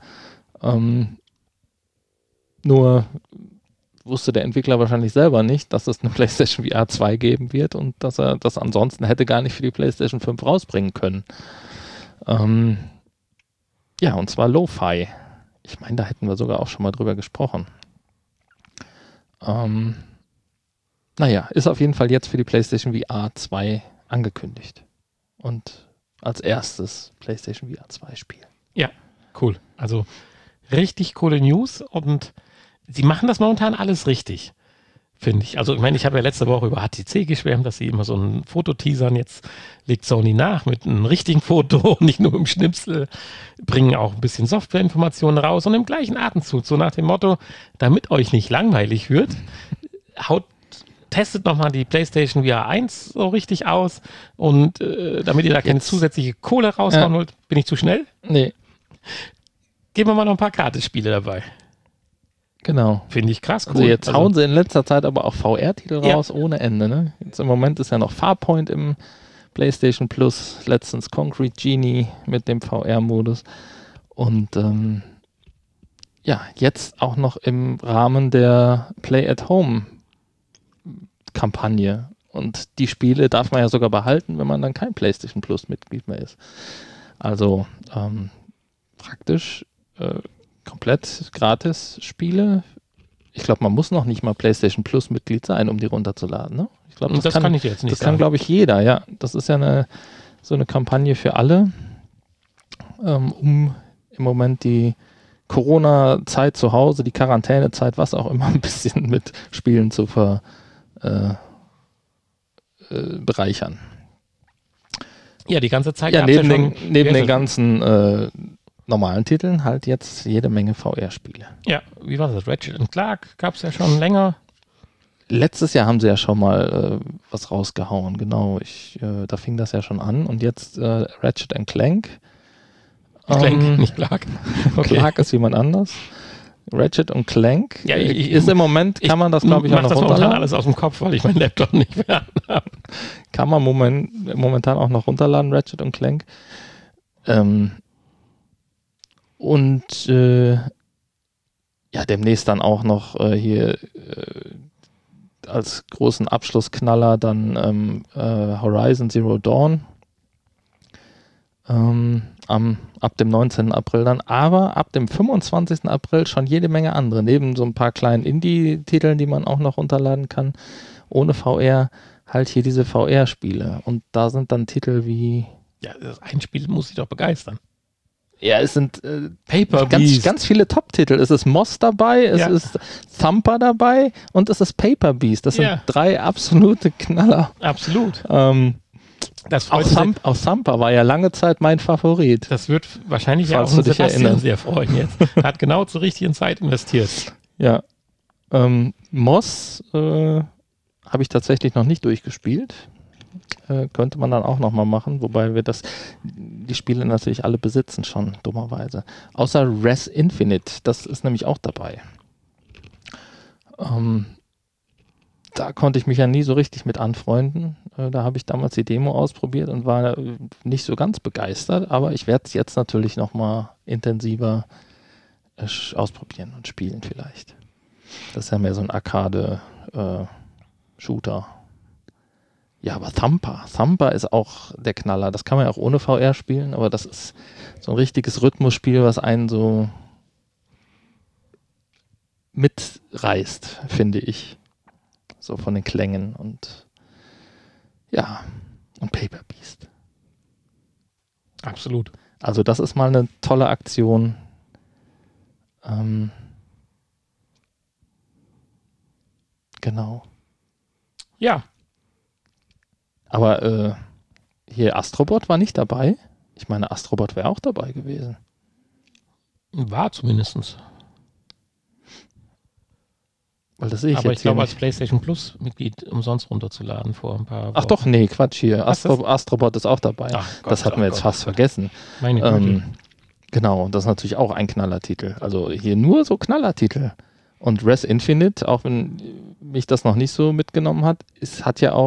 Nur wusste der Entwickler wahrscheinlich selber nicht, dass es eine PlayStation VR 2 geben wird und dass er das ansonsten hätte gar nicht für die PlayStation 5 rausbringen können. Ja, und zwar Lo-Fi. Ich meine, da hätten wir sogar auch schon mal drüber gesprochen. Naja, ist auf jeden Fall jetzt für die PlayStation VR 2 angekündigt. Und als erstes PlayStation VR 2 Spiel. Ja, cool. Also richtig coole News und sie machen das momentan alles richtig, finde ich. Also ich meine, ich habe ja letzte Woche über HTC geschwärmt, dass sie immer so ein Foto teasern. Jetzt legt Sony nach mit einem richtigen Foto, nicht nur im Schnipsel, bringen auch ein bisschen Softwareinformationen raus und im gleichen Atemzug, so nach dem Motto, damit euch nicht langweilig wird, testet nochmal die PlayStation VR 1 so richtig aus und damit ihr da keine zusätzliche Kohle raushauen wollt, bin ich zu schnell? Nee. Geben wir mal noch ein paar Gratis-Spiele dabei. Genau. Finde ich krass, cool. Also jetzt hauen sie in letzter Zeit aber auch VR-Titel raus ohne Ende. Ne? Jetzt im Moment ist ja noch Farpoint im PlayStation Plus, letztens Concrete Genie mit dem VR-Modus und ja, jetzt auch noch im Rahmen der Play-at-Home-Kampagne. Und die Spiele darf man ja sogar behalten, wenn man dann kein PlayStation Plus-Mitglied mehr ist. Also praktisch komplett gratis Spiele. Ich glaube, man muss noch nicht mal PlayStation Plus Mitglied sein, um die runterzuladen. Ne? Ich glaube, das kann ich jetzt nicht sagen. Das kann, glaube ich, jeder. Ja, das ist ja so eine Kampagne für alle, um im Moment die Corona-Zeit zu Hause, die Quarantänezeit, was auch immer, ein bisschen mit Spielen zu bereichern. Ja, die ganze Zeit. Ja, neben den ganzen normalen Titeln halt jetzt jede Menge VR-Spiele. Ja, wie war das? Ratchet & Clank gab es ja schon länger. Letztes Jahr haben sie ja schon mal was rausgehauen, genau. Da fing das ja schon an. Und jetzt Ratchet & Clank. Clank, nicht Clark. Okay. Clark ist jemand anders. Ratchet und Clank ist im Moment, kann man das glaube ich auch noch runterladen. Ich mache das momentan alles aus dem Kopf, weil ich meinen Laptop nicht mehr habe. Kann man momentan auch noch runterladen, Ratchet und Clank. Ja, demnächst dann auch noch hier als großen Abschlussknaller dann Horizon Zero Dawn ab dem 19. April dann, aber ab dem 25. April schon jede Menge andere, neben so ein paar kleinen Indie-Titeln, die man auch noch runterladen kann, ohne VR, halt hier diese VR-Spiele. Und da sind dann Titel wie... Ja, das ein Spiel muss dich doch begeistern. Ja, es sind ganz viele Top-Titel. Es ist Moss dabei, es ist Thumper dabei und es ist Paper Beast. Das sind 3 absolute Knaller. Absolut. Auch Thumper war ja lange Zeit mein Favorit. Das wird wahrscheinlich ja auch Sebastian sehr freuen jetzt. Er hat genau zur richtigen Zeit investiert. Ja. Moss habe ich tatsächlich noch nicht durchgespielt. Könnte man dann auch nochmal machen, wobei wir die Spiele natürlich alle besitzen schon, dummerweise. Außer Res Infinite, das ist nämlich auch dabei. Da konnte ich mich ja nie so richtig mit anfreunden. Da habe ich damals die Demo ausprobiert und war nicht so ganz begeistert, aber ich werde es jetzt natürlich nochmal intensiver ausprobieren und spielen vielleicht. Das ist ja mehr so ein Arcade-Shooter. Ja, aber Thumper ist auch der Knaller. Das kann man ja auch ohne VR spielen, aber das ist so ein richtiges Rhythmusspiel, was einen so mitreißt, finde ich. So von den Klängen und ja, und Paper Beast. Absolut. Also das ist mal eine tolle Aktion. Genau. Ja. Aber hier Astrobot war nicht dabei. Ich meine, Astrobot wäre auch dabei gewesen. War zumindest. Weil das sehe ich Aber jetzt ich glaube, hier als nicht. PlayStation Plus-Mitglied umsonst runterzuladen vor ein paar Wochen. Ach doch, nee, Quatsch hier. Was ist- Astrobot ist auch dabei. Ach Gott, das hatten wir jetzt fast vergessen. Meine Güte. Genau, das ist natürlich auch ein Knallertitel. Also hier nur so Knallertitel. Und Res Infinite, auch wenn mich das noch nicht so mitgenommen hat, ist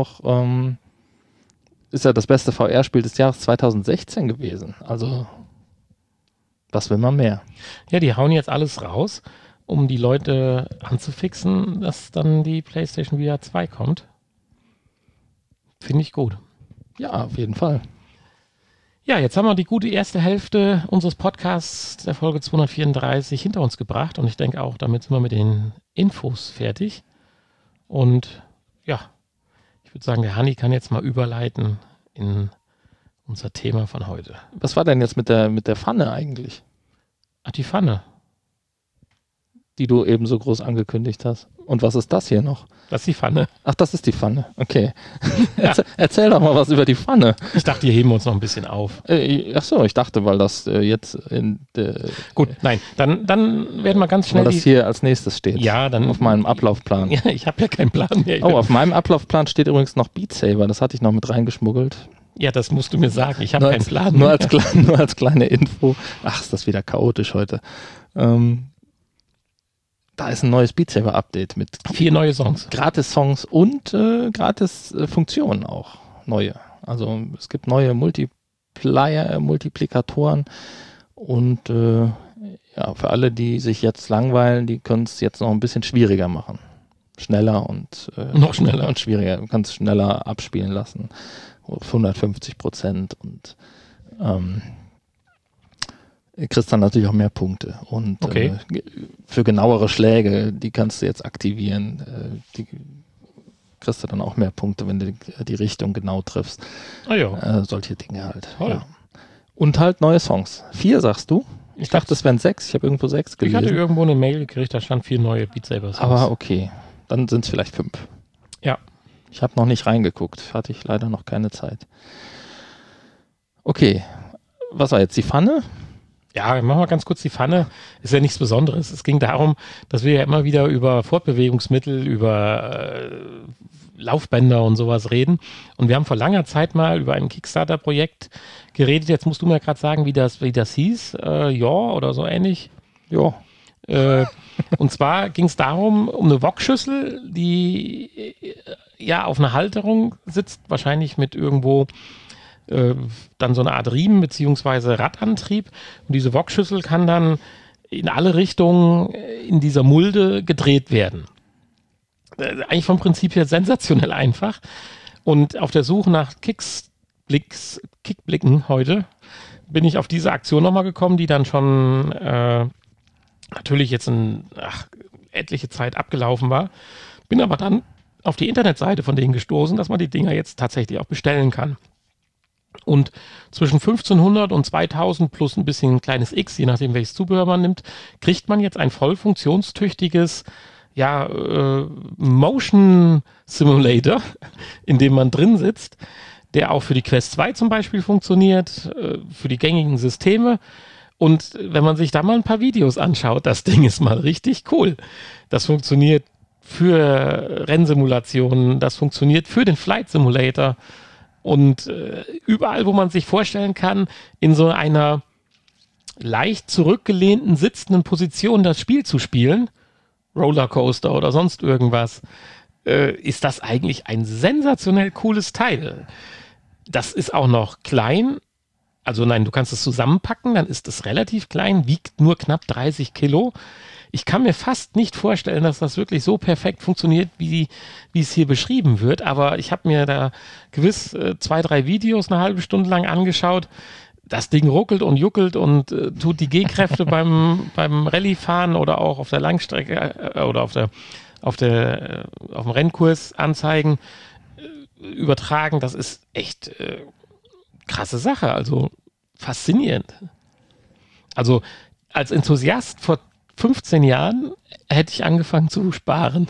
ja das beste VR-Spiel des Jahres 2016 gewesen. Also, was will man mehr? Ja, die hauen jetzt alles raus, um die Leute anzufixen, dass dann die PlayStation VR 2 kommt. Finde ich gut. Ja, auf jeden Fall. Ja, jetzt haben wir die gute erste Hälfte unseres Podcasts der Folge 234 hinter uns gebracht und ich denke auch, damit sind wir mit den Infos fertig. Und ja, ich würde sagen, der Hanni kann jetzt mal überleiten in unser Thema von heute. Was war denn jetzt mit der Pfanne eigentlich, Ach, die Pfanne. die du eben so groß angekündigt hast? Und was ist das hier noch? Das ist die Pfanne. Ach, das ist die Pfanne. Okay. Erzähl doch mal was über die Pfanne. Ich dachte, hier heben wir uns noch ein bisschen auf. Ach so, ich dachte, weil das jetzt Gut, nein, dann werden wir ganz schnell weil das hier als nächstes steht. Ja, dann Auf meinem Ablaufplan. Ja, ich habe ja keinen Plan mehr. Oh, auf meinem Ablaufplan steht übrigens noch Beat Saber. Das hatte ich noch mit reingeschmuggelt. Ja, das musst du mir sagen. Ich habe Nur keinen als- Plan Nur mehr. nur als kleine Info. Ach, ist das wieder chaotisch heute. Da ist ein neues Beat Saber Update mit 4 neue Songs. Gratis-Songs und Gratis-Funktionen auch. Neue. Also es gibt neue Multiplikatoren und ja, für alle, die sich jetzt langweilen, die können es jetzt noch ein bisschen schwieriger machen. Schneller und Noch schneller. und schwieriger. Du kannst schneller abspielen lassen. Auf 150% und kriegst dann natürlich auch mehr Punkte. Und Okay. für genauere Schläge, die kannst du jetzt aktivieren. Die kriegst du dann auch mehr Punkte, wenn du die Richtung genau triffst. Ah ja. Solche Dinge halt. Toll. Ja. Und halt neue Songs. 4 sagst du? Ich dachte, es wären 6. Ich habe irgendwo 6 Ich hatte gelesen. irgendwo eine Mail gekriegt, da stand 4 neue Beat Saber Songs. Aber okay, dann sind es vielleicht 5. Ja. Ich habe noch nicht reingeguckt. Hatte ich leider noch keine Zeit. Okay. Was war jetzt die Pfanne? Ja, machen wir ganz kurz die Pfanne. Ist ja nichts Besonderes. Es ging darum, dass wir ja immer wieder über Fortbewegungsmittel, über Laufbänder und sowas reden. Und wir haben vor langer Zeit mal über ein Kickstarter-Projekt geredet. Jetzt musst du mir gerade sagen, wie das hieß. Ja, oder so ähnlich. Ja. Und zwar ging es darum, um eine Wokschüssel, die ja auf einer Halterung sitzt, wahrscheinlich mit irgendwo dann so eine Art Riemen bzw. Radantrieb. Und diese Wokschüssel kann dann in alle Richtungen in dieser Mulde gedreht werden. Eigentlich vom Prinzip her sensationell einfach. Und auf der Suche nach Kickblicken heute bin ich auf diese Aktion nochmal gekommen, die dann schon natürlich jetzt etliche Zeit abgelaufen war. Bin aber dann auf die Internetseite von denen gestoßen, dass man die Dinger jetzt tatsächlich auch bestellen kann. Und zwischen 1500 und 2000 plus ein bisschen ein kleines X, je nachdem welches Zubehör man nimmt, kriegt man jetzt ein voll funktionstüchtiges Motion Simulator, in dem man drin sitzt, der auch für die Quest 2 zum Beispiel funktioniert, für die gängigen Systeme. Und wenn man sich da mal ein paar Videos anschaut, das Ding ist mal richtig cool. Das funktioniert für Rennsimulationen, das funktioniert für den Flight Simulator. Und überall, wo man sich vorstellen kann, in so einer leicht zurückgelehnten, sitzenden Position das Spiel zu spielen, Rollercoaster oder sonst irgendwas, ist das eigentlich ein sensationell cooles Teil. Das ist auch noch klein. Also nein, du kannst es zusammenpacken, dann ist es relativ klein, wiegt nur knapp 30 Kilo, ich kann mir fast nicht vorstellen, dass das wirklich so perfekt funktioniert, wie es hier beschrieben wird. Aber ich habe mir da gewiss 2, 3 Videos eine halbe Stunde lang angeschaut. Das Ding ruckelt und juckelt und tut die G-Kräfte beim Rallye-Fahren oder auch auf der Langstrecke oder auf dem Rennkurs anzeigen, übertragen. Das ist echt krasse Sache, also faszinierend. Also als Enthusiast vor 15 Jahren hätte ich angefangen zu sparen.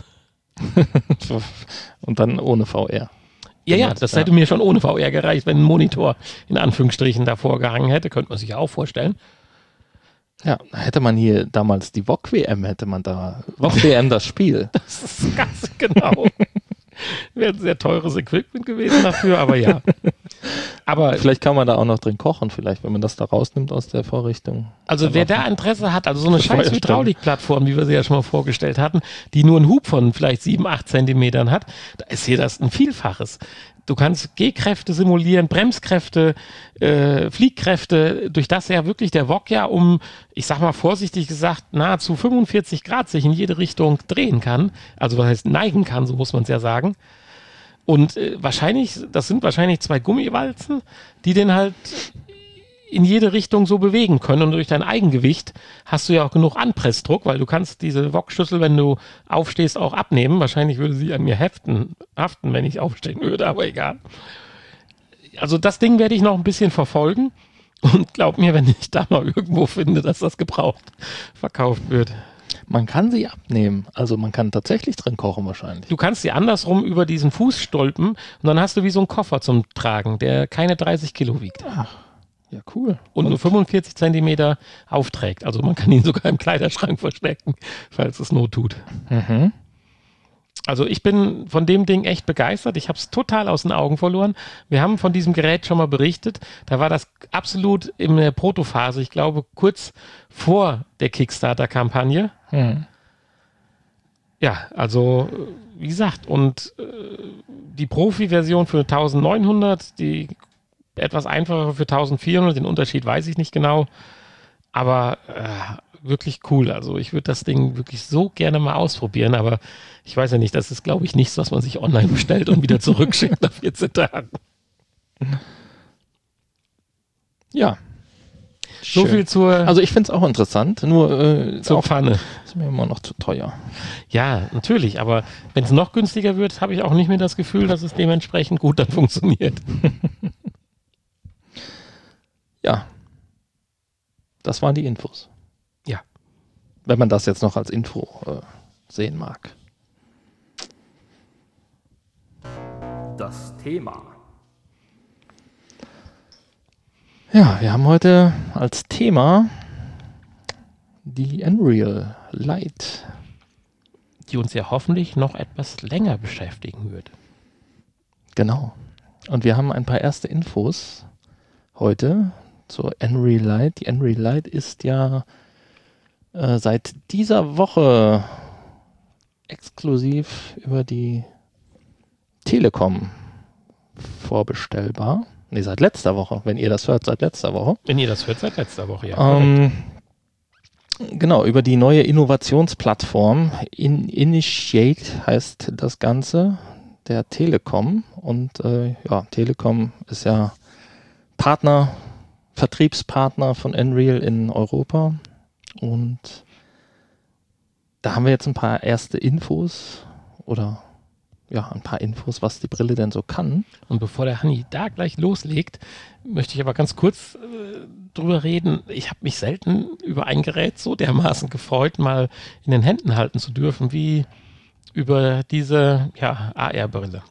Und dann ohne VR. Ja, das hätte mir schon ohne VR gereicht, wenn ein Monitor in Anführungsstrichen davor gehangen hätte, könnte man sich ja auch vorstellen. Ja, hätte man hier damals die VOG-WM, VOG-WM das Spiel. Das ist ganz genau. Wäre ein sehr teures Equipment gewesen dafür, aber ja. Aber vielleicht kann man da auch noch drin kochen, vielleicht, wenn man das da rausnimmt aus der Vorrichtung. Also wer da Interesse hat, also so eine scheiß Hydraulikplattform, wie wir sie ja schon mal vorgestellt hatten, die nur einen Hub von vielleicht 7, 8 Zentimetern hat, da ist hier das ein Vielfaches. Du kannst G-Kräfte simulieren, Bremskräfte, Fliehkräfte, durch das ja wirklich der VOG ja ich sag mal vorsichtig gesagt, nahezu 45 Grad sich in jede Richtung drehen kann. Also was heißt neigen kann, so muss man es ja sagen. Und das sind wahrscheinlich 2 Gummiwalzen, die den halt in jede Richtung so bewegen können. Und durch dein Eigengewicht hast du ja auch genug Anpressdruck, weil du kannst diese VOG-Schüssel, wenn du aufstehst, auch abnehmen. Wahrscheinlich würde sie an mir haften, wenn ich aufstehen würde, aber egal. Also das Ding werde ich noch ein bisschen verfolgen. Und glaub mir, wenn ich da mal irgendwo finde, dass das gebraucht verkauft wird. Man kann sie abnehmen. Also man kann tatsächlich drin kochen wahrscheinlich. Du kannst sie andersrum über diesen Fuß stülpen und dann hast du wie so einen Koffer zum Tragen, der keine 30 Kilo wiegt. Ach, ja cool. Und nur 45 Zentimeter aufträgt. Also man kann ihn sogar im Kleiderschrank verstecken, falls es Not tut. Mhm. Also ich bin von dem Ding echt begeistert. Ich habe es total aus den Augen verloren. Wir haben von diesem Gerät schon mal berichtet. Da war das absolut in der Protophase. Ich glaube, kurz vor der Kickstarter-Kampagne. Mhm. Ja, also wie gesagt, und die Profi-Version für 1900, die etwas einfacher für 1400, den Unterschied weiß ich nicht genau, aber wirklich cool. Also ich würde das Ding wirklich so gerne mal ausprobieren, aber ich weiß ja nicht, das ist, glaube ich, nichts, was man sich online bestellt und wieder zurückschickt nach 14 Tagen. Ja. So viel zur... Also ich finde es auch interessant, nur zur Pfanne. Ist mir immer noch zu teuer. Ja, natürlich, aber wenn es noch günstiger wird, habe ich auch nicht mehr das Gefühl, dass es dementsprechend gut dann funktioniert. Ja. Das waren die Infos. Ja. Wenn man das jetzt noch als Info sehen mag. Das Thema. Ja, wir haben heute als Thema die Unreal Lite, Die uns ja hoffentlich noch etwas länger beschäftigen wird. Genau. Und wir haben ein paar erste Infos heute zur Unreal Lite. Die Unreal Lite ist ja seit dieser Woche exklusiv über die Telekom vorbestellbar. Nee, seit letzter Woche. Wenn ihr das hört, seit letzter Woche. Wenn ihr das hört, seit letzter Woche, ja. Genau, über die neue Innovationsplattform Initiate heißt das Ganze, der Telekom. Und Telekom ist ja Vertriebspartner von Unreal in Europa. Und da haben wir jetzt ein paar erste Infos was die Brille denn so kann. Und bevor der Hanni da gleich loslegt, möchte ich aber ganz kurz drüber reden. Ich habe mich selten über ein Gerät so dermaßen gefreut, mal in den Händen halten zu dürfen, wie über diese AR-Brille.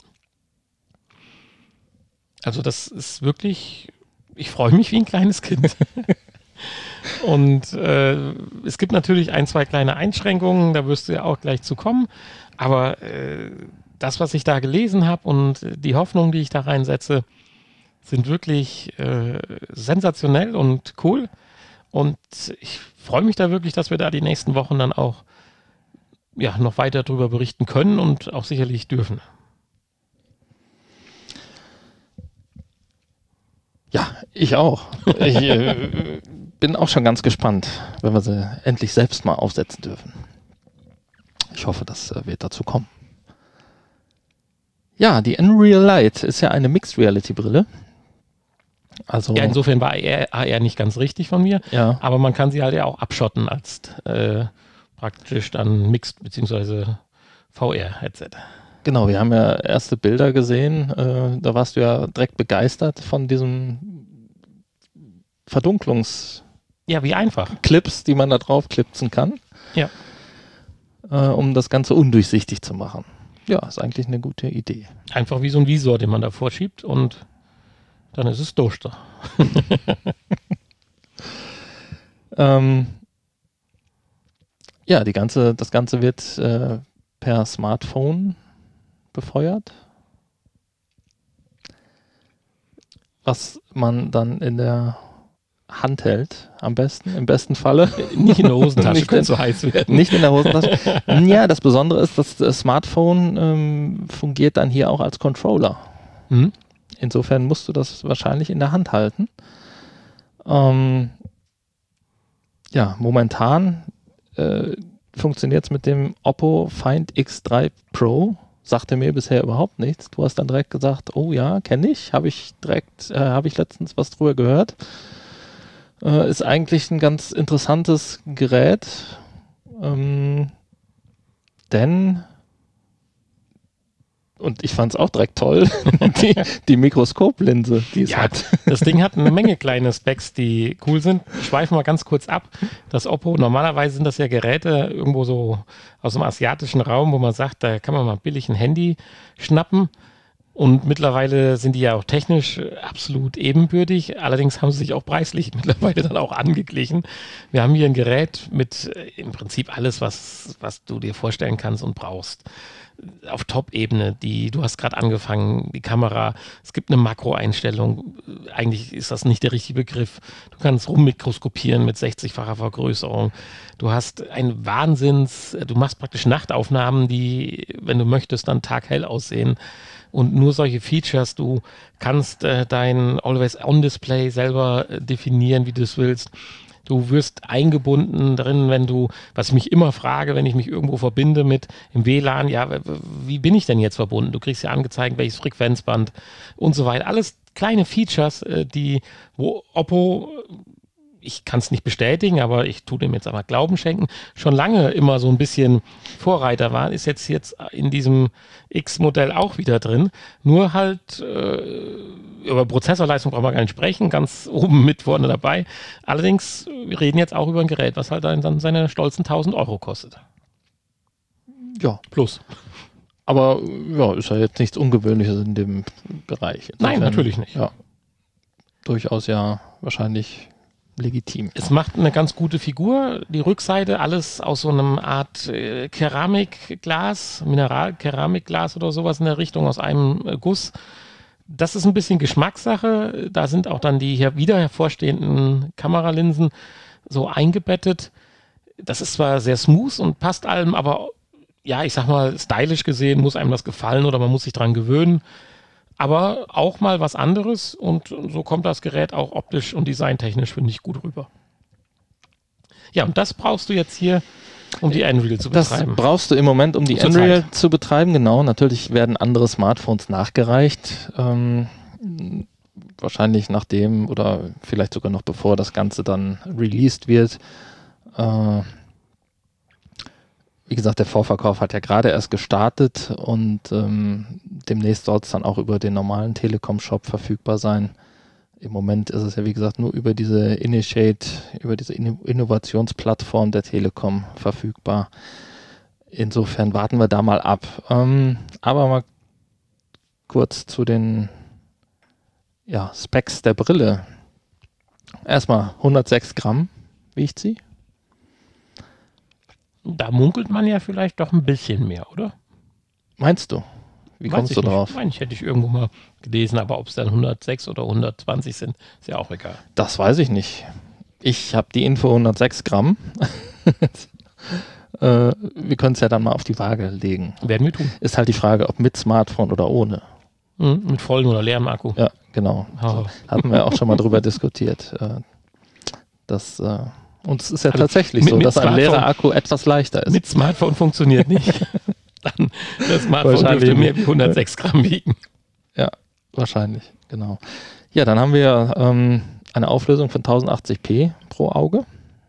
Also das ist wirklich, ich freue mich wie ein kleines Kind. Und es gibt natürlich 1, 2 kleine Einschränkungen, da wirst du ja auch gleich zu kommen, aber das, was ich da gelesen habe und die Hoffnung, die ich da reinsetze, sind wirklich sensationell und cool. Und ich freue mich da wirklich, dass wir da die nächsten Wochen dann auch noch weiter drüber berichten können und auch sicherlich dürfen. Ja, Ich auch. Ich bin auch schon ganz gespannt, wenn wir sie endlich selbst mal aufsetzen dürfen. Ich hoffe, das wird dazu kommen. Ja, die Unreal Light ist ja eine Mixed Reality Brille. Also, Ja, insofern war AR nicht ganz richtig von mir, ja, aber man kann sie halt ja auch abschotten als praktisch dann Mixed bzw. VR-Headset. genau, wir haben ja erste Bilder gesehen. Da warst du ja direkt begeistert von diesen Verdunklungsclips, Ja, wie einfach. die man da drauf klipsen kann. Ja. Um das Ganze undurchsichtig zu machen. Ja, ist eigentlich eine gute Idee. Einfach wie so ein Visor, den man da vorschiebt und dann ist es durch da. Ja, das Ganze wird per Smartphone befeuert, was man dann in der Hand hält, im besten Falle. Nicht in der Hosentasche, Nicht könnte so heiß werden. Nicht in der Hosentasche. Ja, das Besondere ist, dass das Smartphone fungiert dann hier auch als Controller. Mhm. Insofern musst du das wahrscheinlich in der Hand halten. Ja, momentan funktioniert es mit dem Oppo Find X3 Pro. Sagte mir bisher überhaupt nichts. Du hast dann direkt gesagt, oh ja, kenne ich. Habe ich letztens was drüber gehört. Ist eigentlich ein ganz interessantes Gerät. Denn, und ich fand es auch direkt toll, die Mikroskoplinse, die es hat. Das Ding hat eine Menge kleine Specs, die cool sind. Schweifen wir ganz kurz ab. Das Oppo, normalerweise sind das ja Geräte irgendwo so aus dem asiatischen Raum, wo man sagt, da kann man mal billig ein Handy schnappen. Und mittlerweile sind die ja auch technisch absolut ebenbürtig. Allerdings haben sie sich auch preislich mittlerweile dann auch angeglichen. Wir haben hier ein Gerät mit im Prinzip alles, was du dir vorstellen kannst und brauchst. Auf Top-Ebene, du hast gerade angefangen, die Kamera, es gibt eine Makroeinstellung, eigentlich ist das nicht der richtige Begriff. Du kannst rummikroskopieren mit 60-facher Vergrößerung. Du hast du machst praktisch Nachtaufnahmen, die, wenn du möchtest, dann taghell aussehen. Und nur solche Features, du kannst dein Always-On-Display selber definieren, wie du es willst. Du wirst eingebunden drin, was ich mich immer frage, wenn ich mich irgendwo verbinde mit im WLAN, ja, wie bin ich denn jetzt verbunden? Du kriegst ja angezeigt, welches Frequenzband und so weiter. Alles kleine Features, wo Oppo, ich kann es nicht bestätigen, aber ich tue dem jetzt aber Glauben schenken, schon lange immer so ein bisschen Vorreiter war, ist jetzt in diesem X-Modell auch wieder drin. Nur halt über Prozessorleistung brauchen wir gar nicht sprechen, ganz oben mit vorne dabei. Allerdings, wir reden jetzt auch über ein Gerät, was halt dann seine stolzen 1.000 Euro kostet. Ja. Plus. Aber ja, ist ja jetzt nichts Ungewöhnliches in dem Bereich. Insofern, nein, natürlich nicht. Ja, durchaus ja wahrscheinlich legitim. Es macht eine ganz gute Figur. Die Rückseite, alles aus so einem Art Keramikglas, Mineral-Keramikglas oder sowas in der Richtung, aus einem Guss. Das ist ein bisschen Geschmackssache. Da sind auch dann die hier wieder hervorstehenden Kameralinsen so eingebettet. Das ist zwar sehr smooth und passt allem, aber ja, ich sag mal, stylisch gesehen muss einem das gefallen oder man muss sich dran gewöhnen. Aber auch mal was anderes und so kommt das Gerät auch optisch und designtechnisch, finde ich, gut rüber. Ja, und das brauchst du jetzt hier, um die Unreal zu betreiben. Das brauchst du im Moment, um die Unreal zu betreiben, genau. Natürlich werden andere Smartphones nachgereicht. Wahrscheinlich nachdem oder vielleicht sogar noch bevor das Ganze dann released wird. Wie gesagt, der Vorverkauf hat ja gerade erst gestartet und demnächst soll es dann auch über den normalen Telekom-Shop verfügbar sein. Im Moment ist es ja, wie gesagt, nur über diese Innovationsplattform der Telekom verfügbar. Insofern warten wir da mal ab. Aber mal kurz zu den Specs der Brille. Erstmal 106 Gramm wiegt sie. Da munkelt man ja vielleicht doch ein bisschen mehr, oder? Meinst du? Wie kommst du drauf? Hätte ich irgendwo mal gelesen, aber ob es dann 106 oder 120 sind, ist ja auch egal. Das weiß ich nicht. Ich habe die Info 106 Gramm. Wir können es ja dann mal auf die Waage legen. Werden wir tun. Ist halt die Frage, ob mit Smartphone oder ohne. Mit vollem oder leerem Akku. Ja, genau. Oh. Hatten wir auch schon mal drüber diskutiert. Und es ist ja Also tatsächlich mit so, dass ein leerer Smartphone- Akku etwas leichter ist. Mit Smartphone funktioniert nicht. Dann das Smartphone Wahrscheinlich dürfte mehr nicht. wie 106 Gramm wiegen. Ja, wahrscheinlich, genau. Ja, dann haben wir eine Auflösung von 1080p pro Auge.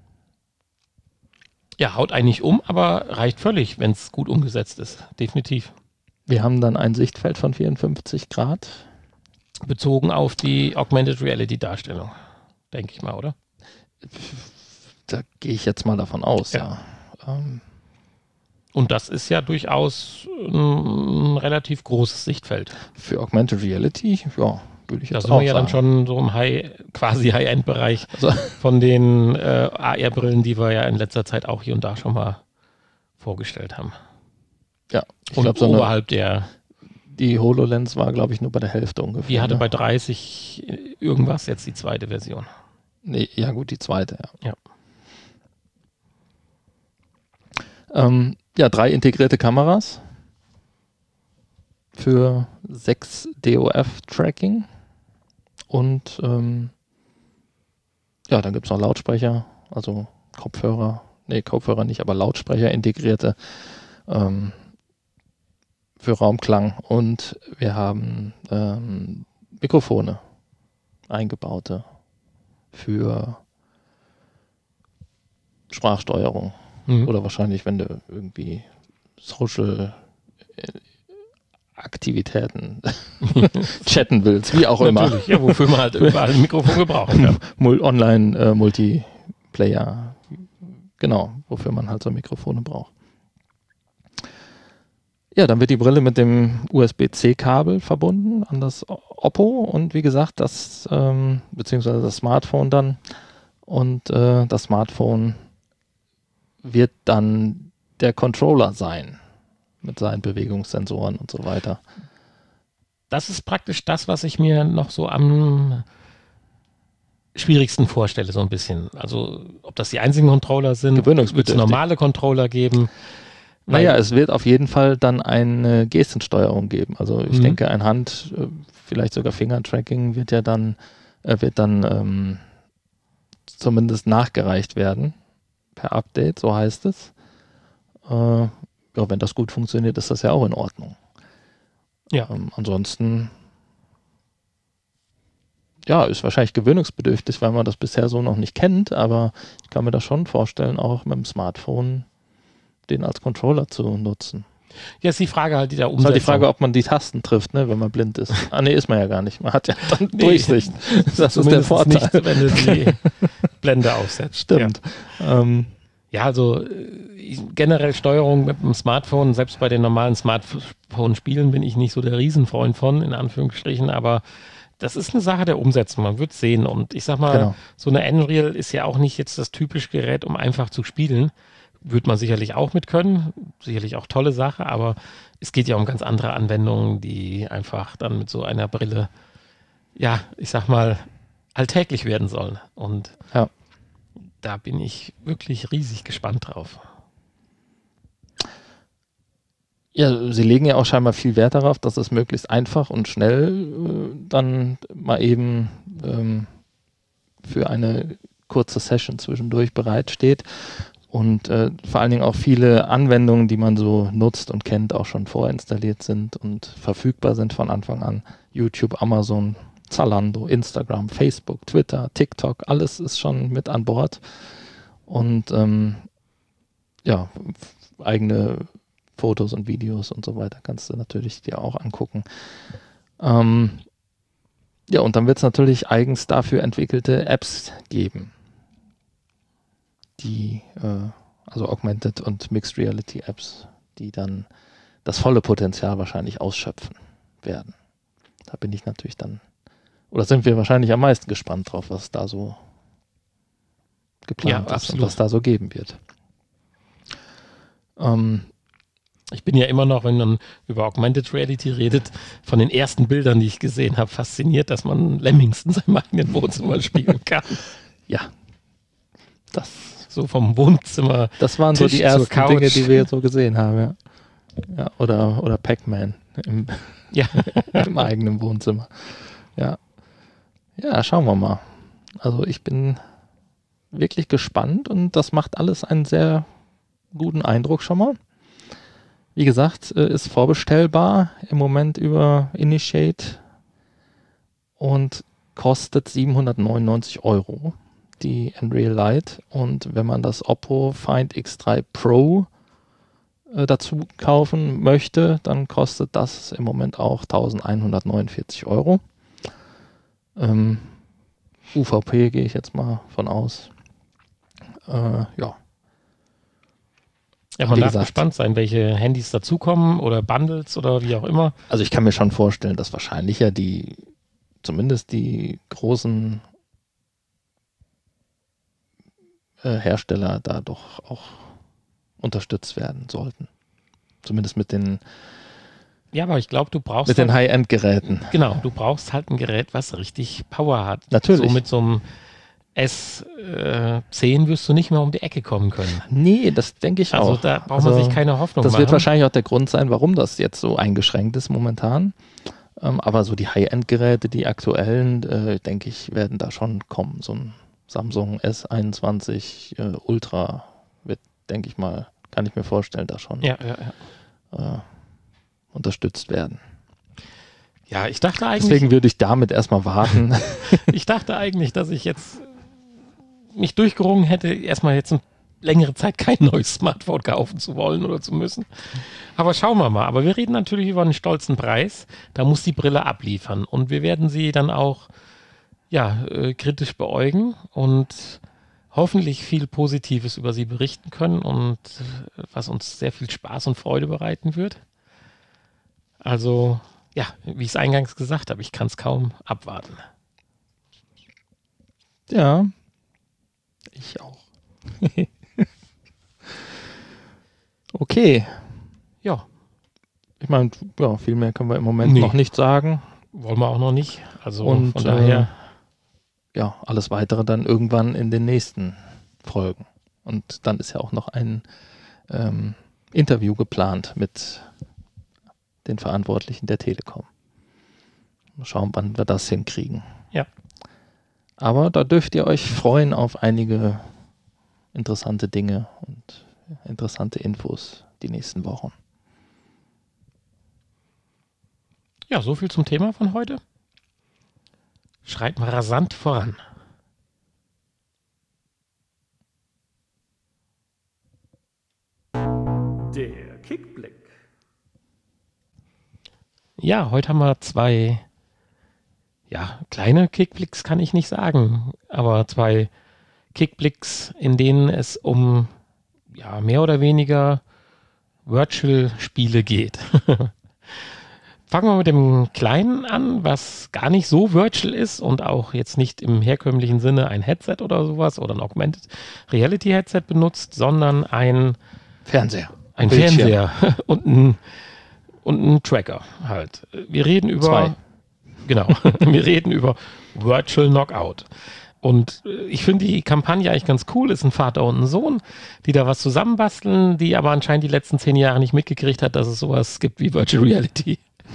Ja, haut eigentlich um, aber reicht völlig, wenn es gut umgesetzt ist. Definitiv. Wir haben dann ein Sichtfeld von 54 Grad. Bezogen auf die Augmented Reality Darstellung. Denke ich mal, oder? Da gehe ich jetzt mal davon aus, Ja. ja. Und das ist ja durchaus ein relativ großes Sichtfeld. Für Augmented Reality, ja, würde ich Da jetzt sind auch wir ja sagen. dann schon so im quasi High-End-Bereich Also, von den AR-Brillen, die wir ja in letzter Zeit auch hier und da schon mal vorgestellt haben. ja, ich Und glaube, so oberhalb die HoloLens war, glaube ich, nur bei der Hälfte ungefähr. die hatte ne? bei 30 irgendwas jetzt die zweite Version. Nee, ja gut, die zweite, ja. Ja. 3 integrierte Kameras für 6 DOF-Tracking und dann gibt es noch Lautsprecher, also Kopfhörer nicht, aber Lautsprecher integrierte für Raumklang und wir haben Mikrofone eingebaute für Sprachsteuerung. Oder wahrscheinlich, wenn du irgendwie Social Aktivitäten chatten willst, wie auch immer. Natürlich, ja, wofür man halt überall ein Mikrofon gebraucht. Ja. Online Multiplayer, genau, wofür man halt so Mikrofone braucht. Ja, dann wird die Brille mit dem USB-C-Kabel verbunden an das Oppo und wie gesagt, beziehungsweise das Smartphone dann und das Smartphone wird dann der Controller sein mit seinen Bewegungssensoren und so weiter. Das ist praktisch das, was ich mir noch so am schwierigsten vorstelle, so ein bisschen. Also, ob das die einzigen Controller sind, wird es Gewöhnungsbedürftig. normale Controller geben. Naja, es wird auf jeden Fall dann eine Gestensteuerung geben. Also ich denke, ein Hand, vielleicht sogar Fingertracking wird dann zumindest nachgereicht werden per Update, so heißt es. Wenn das gut funktioniert, ist das ja auch in Ordnung. Ja. Ansonsten ist wahrscheinlich gewöhnungsbedürftig, weil man das bisher so noch nicht kennt, aber ich kann mir das schon vorstellen, auch mit dem Smartphone den als Controller zu nutzen. Ja, ist die Frage halt, die da Ist halt Umsetzung. die Frage, ob man die Tasten trifft, ne, wenn man blind ist. Nee, ist man ja gar nicht. Man hat ja dann Durchsicht. Das ist der Vorteil. Nicht, wenn du die Blende aufsetzt. Stimmt. Ja, also generell Steuerung mit dem Smartphone, selbst bei den normalen Smartphone-Spielen bin ich nicht so der Riesenfreund von, in Anführungsstrichen, aber das ist eine Sache der Umsetzung, man wird sehen. Und ich sag mal, Genau. so eine Nreal ist ja auch nicht jetzt das typische Gerät, um einfach zu spielen. Wird man sicherlich auch mit können, sicherlich auch tolle Sache, aber es geht ja um ganz andere Anwendungen, die einfach dann mit so einer Brille, ja, ich sag mal, alltäglich werden sollen. Und Ja. da bin ich wirklich riesig gespannt drauf. Ja, sie legen ja auch scheinbar viel Wert darauf, dass es möglichst einfach und schnell dann mal eben für eine kurze Session zwischendurch bereitsteht. Und vor allen Dingen auch viele Anwendungen, die man so nutzt und kennt, auch schon vorinstalliert sind und verfügbar sind von Anfang an. YouTube, Amazon, Zalando, Instagram, Facebook, Twitter, TikTok, alles ist schon mit an Bord. Und eigene Fotos und Videos und so weiter kannst du natürlich dir auch angucken. Und dann wird es natürlich eigens dafür entwickelte Apps geben, die, also Augmented und Mixed Reality Apps, die dann das volle Potenzial wahrscheinlich ausschöpfen werden. Da bin ich natürlich sind wir wahrscheinlich am meisten gespannt drauf, was da so geplant ist und was da so geben wird. Ich bin ja immer noch, wenn man über Augmented Reality redet, von den ersten Bildern, die ich gesehen habe, fasziniert, dass man Lemmings in seinem eigenen Wohnzimmer spielen kann. Ja, das So vom Wohnzimmer. Das waren so Tisch die ersten zur Couch. Dinge, die wir jetzt so gesehen haben, ja. Ja, oder Pac-Man Ja. Im eigenen Wohnzimmer. Ja. Ja, schauen wir mal. Also ich bin wirklich gespannt und das macht alles einen sehr guten Eindruck schon mal. Wie gesagt, ist vorbestellbar im Moment über Initiate und kostet 799 €, die Unreal Lite. Und wenn man das Oppo Find X3 Pro dazu kaufen möchte, dann kostet das im Moment auch 1149 €. UVP gehe ich jetzt mal von aus. Ja. Ja, man Wie darf gesagt, gespannt sein, welche Handys dazukommen oder Bundles oder wie auch immer. Also ich kann mir schon vorstellen, dass wahrscheinlich ja zumindest die großen Hersteller da doch auch unterstützt werden sollten. Zumindest mit den Ja, aber ich glaube, du brauchst mit den High-End-Geräten. Genau, du brauchst halt ein Gerät, was richtig Power hat. Natürlich. So mit so einem S10 wirst du nicht mehr um die Ecke kommen können. Nee, das denke ich Also auch. da braucht man sich keine Hoffnung machen. Das wird wahrscheinlich auch der Grund sein, warum das jetzt so eingeschränkt ist momentan. Aber so die High-End-Geräte, die aktuellen, denke ich, werden da schon kommen. So ein Samsung S21 Ultra wird, denke ich mal, kann ich mir vorstellen, da schon unterstützt werden. Ja, ich dachte eigentlich... Deswegen würde ich damit erstmal warten. Ich dachte eigentlich, dass ich jetzt mich durchgerungen hätte, erstmal jetzt eine längere Zeit kein neues Smartphone kaufen zu wollen oder zu müssen. Aber schauen wir mal. Aber wir reden natürlich über einen stolzen Preis. Da muss die Brille abliefern. Und wir werden sie dann auch kritisch beäugen und hoffentlich viel Positives über sie berichten können und was uns sehr viel Spaß und Freude bereiten wird. Also, ja, wie ich es eingangs gesagt habe, ich kann es kaum abwarten. Ja, ich auch. Okay. Ja. Ich meine, viel mehr können wir im Moment noch nicht sagen. Wollen wir auch noch nicht. Also und von daher. Alles weitere dann irgendwann in den nächsten Folgen. Und dann ist ja auch noch ein Interview geplant mit den Verantwortlichen der Telekom. Mal schauen, wann wir das hinkriegen. Ja. Aber da dürft ihr euch freuen auf einige interessante Dinge und interessante Infos die nächsten Wochen. Ja, so viel zum Thema von heute. Schreiten wir rasant voran. Der Kickblick. Ja, heute haben wir zwei, kleine Kickblicks kann ich nicht sagen, aber zwei Kickblicks, in denen es um, mehr oder weniger Virtual-Spiele geht. Fangen wir mit dem Kleinen an, was gar nicht so virtual ist und auch jetzt nicht im herkömmlichen Sinne ein Headset oder sowas oder ein Augmented Reality Headset benutzt, sondern ein Fernseher. Ein Fernseher und ein Tracker halt. Wir reden über... Zwei. Genau. Wir reden über Virtual Knockout. Und ich finde die Kampagne eigentlich ganz cool. Ist ein Vater und ein Sohn, die da was zusammenbasteln, die aber anscheinend die letzten 10 Jahre nicht mitgekriegt hat, dass es sowas gibt wie Virtual Reality.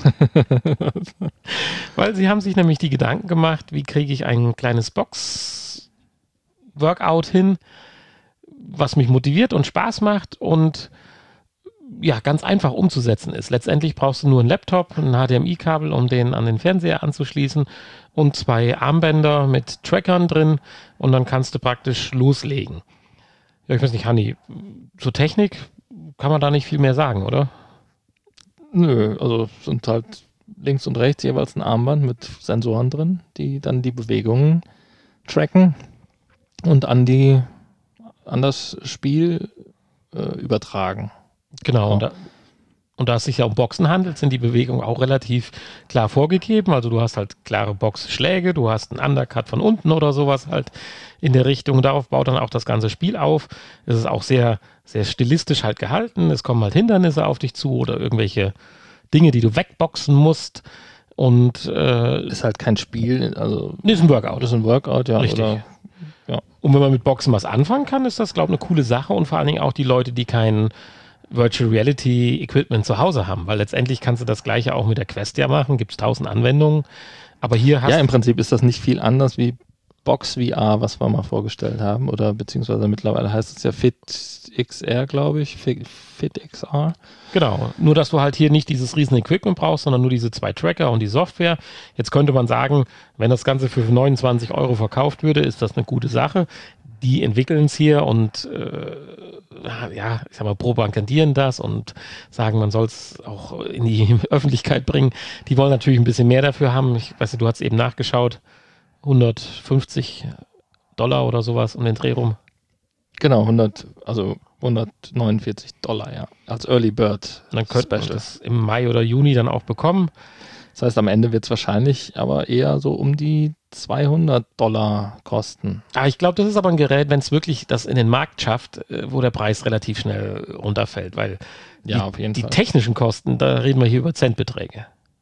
Weil sie haben sich nämlich die Gedanken gemacht, wie kriege ich ein kleines Box-Workout hin, was mich motiviert und Spaß macht und ganz einfach umzusetzen ist. Letztendlich brauchst du nur einen Laptop, ein HDMI-Kabel, um den an den Fernseher anzuschließen und 2 Armbänder mit Trackern drin und dann kannst du praktisch loslegen. Ja, ich weiß nicht, Hanni, zur Technik kann man da nicht viel mehr sagen, oder? Nö, also sind halt links und rechts jeweils ein Armband mit Sensoren drin, die dann die Bewegungen tracken und an das Spiel übertragen. Genau, und da es sich ja um Boxen handelt, sind die Bewegungen auch relativ klar vorgegeben. Also du hast halt klare Boxschläge, du hast einen Undercut von unten oder sowas halt in der Richtung. Darauf baut dann auch das ganze Spiel auf. Es ist auch sehr, sehr stilistisch halt gehalten. Es kommen halt Hindernisse auf dich zu oder irgendwelche Dinge, die du wegboxen musst. Und ist halt kein Spiel, also ist ein Workout. Das ist ein Workout, ja. Richtig. Oder, ja. Und wenn man mit Boxen was anfangen kann, ist das, glaube ich, eine coole Sache. Und vor allen Dingen auch die Leute, die keinen Virtual Reality Equipment zu Hause haben, weil letztendlich kannst du das Gleiche auch mit der Quest ja machen, gibt es 1000 Anwendungen, aber hier hast Ja, im Prinzip ist das nicht viel anders wie Box VR, was wir mal vorgestellt haben, oder beziehungsweise mittlerweile heißt es ja Fit XR, glaube ich, Fit XR. Genau, nur dass du halt hier nicht dieses riesen Equipment brauchst, sondern nur diese 2 Tracker und die Software. Jetzt könnte man sagen, wenn das Ganze für 29 € verkauft würde, ist das eine gute Sache. Die entwickeln es hier und ich sag mal, propagandieren das und sagen, man soll es auch in die Öffentlichkeit bringen. Die wollen natürlich ein bisschen mehr dafür haben. Ich weiß nicht, du hast eben nachgeschaut, $150 oder sowas um den Dreh rum. Genau, $149, ja, als Early Bird Und dann könnte man das im Mai oder Juni dann auch bekommen. Das heißt, am Ende wird es wahrscheinlich aber eher so um die $200 kosten. Ich glaube, das ist aber ein Gerät, wenn es wirklich das in den Markt schafft, wo der Preis relativ schnell runterfällt, weil auf jeden die Fall. Technischen Kosten, da reden wir hier über Centbeträge.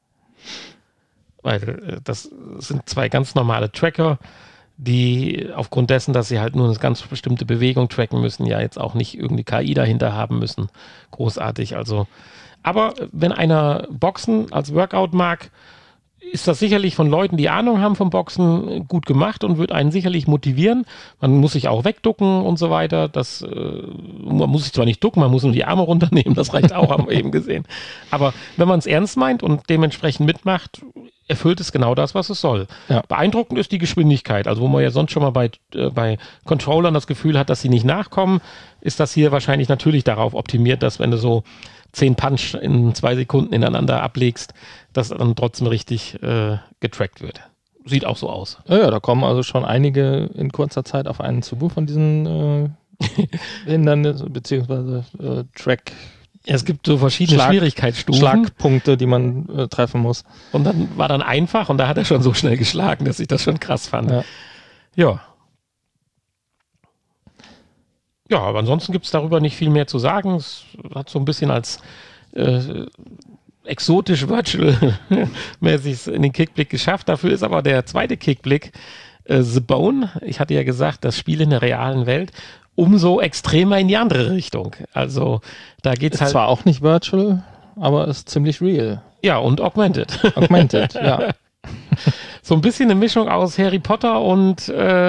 Weil das sind 2 ganz normale Tracker, die aufgrund dessen, dass sie halt nur eine ganz bestimmte Bewegung tracken müssen, ja jetzt auch nicht irgendeine KI dahinter haben müssen. Großartig, also. Aber wenn einer Boxen als Workout mag, ist das sicherlich von Leuten, die Ahnung haben vom Boxen, gut gemacht und wird einen sicherlich motivieren. Man muss sich auch wegducken und so weiter. Man muss sich zwar nicht ducken, man muss nur die Arme runternehmen, das reicht auch, haben wir eben gesehen. Aber wenn man es ernst meint und dementsprechend mitmacht, erfüllt es genau das, was es soll. Ja. Beeindruckend ist die Geschwindigkeit. Also wo man ja sonst schon mal bei Controllern das Gefühl hat, dass sie nicht nachkommen, ist das hier wahrscheinlich natürlich darauf optimiert, dass wenn du so 10 Punch in 2 Sekunden ineinander ablegst, dass dann trotzdem richtig getrackt wird. Sieht auch so aus. Ja, da kommen also schon einige in kurzer Zeit auf einen zu von diesen Hindernissen, beziehungsweise Track. Es gibt so verschiedene Schwierigkeitsstufen. Schlagpunkte, die man treffen muss. Und dann war dann einfach und da hat er schon so schnell geschlagen, dass ich das schon krass fand. Ja. Ja, aber ansonsten gibt es darüber nicht viel mehr zu sagen. Es hat so ein bisschen als exotisch Virtual-mäßig in den Kickblick geschafft. Dafür ist aber der zweite Kickblick, The Bone, ich hatte ja gesagt, das Spiel in der realen Welt, umso extremer in die andere Richtung. Also da geht es halt... Zwar auch nicht Virtual, aber ist ziemlich real. Ja, und Augmented. Augmented, ja. So ein bisschen eine Mischung aus Harry Potter und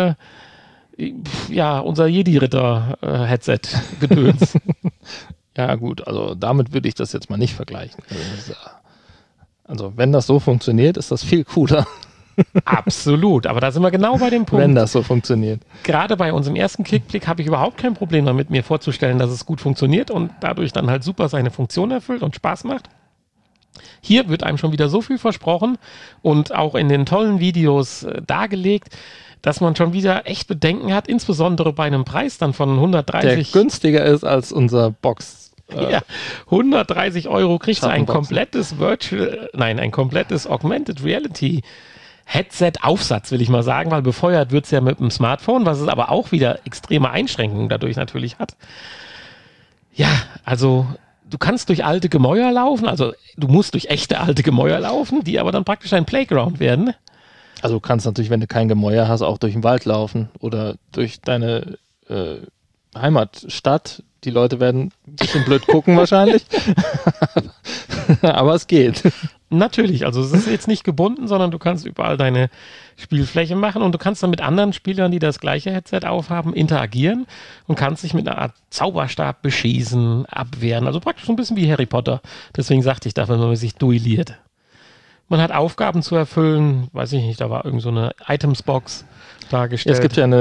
unser Jedi-Ritter-Headset-Gedöns. Ja gut, also damit würde ich das jetzt mal nicht vergleichen. Also wenn das so funktioniert, ist das viel cooler. Absolut, aber da sind wir genau bei dem Punkt. Wenn das so funktioniert. Gerade bei unserem ersten Kickblick habe ich überhaupt kein Problem damit, mir vorzustellen, dass es gut funktioniert und dadurch dann halt super seine Funktion erfüllt und Spaß macht. Hier wird einem schon wieder so viel versprochen und auch in den tollen Videos dargelegt, dass man schon wieder echt Bedenken hat, insbesondere bei einem Preis dann von 130. Der günstiger ist als unser Box. 130 € kriegst du ein Schattenboxen. komplettes Augmented Reality Headset-Aufsatz, will ich mal sagen, weil befeuert wird es ja mit dem Smartphone, was es aber auch wieder extreme Einschränkungen dadurch natürlich hat. Ja, also du kannst durch alte Gemäuer laufen, also du musst durch echte alte Gemäuer laufen, die aber dann praktisch ein Playground werden. Also du kannst natürlich, wenn du kein Gemäuer hast, auch durch den Wald laufen oder durch deine Heimatstadt. Die Leute werden ein bisschen blöd gucken wahrscheinlich, aber es geht. Natürlich, also es ist jetzt nicht gebunden, sondern du kannst überall deine Spielfläche machen und du kannst dann mit anderen Spielern, die das gleiche Headset aufhaben, interagieren und kannst dich mit einer Art Zauberstab beschießen, abwehren, also praktisch so ein bisschen wie Harry Potter. Deswegen sagte ich da, wenn man sich duelliert. Man hat Aufgaben zu erfüllen, weiß ich nicht, da war irgend so eine Itemsbox dargestellt. Es gibt ja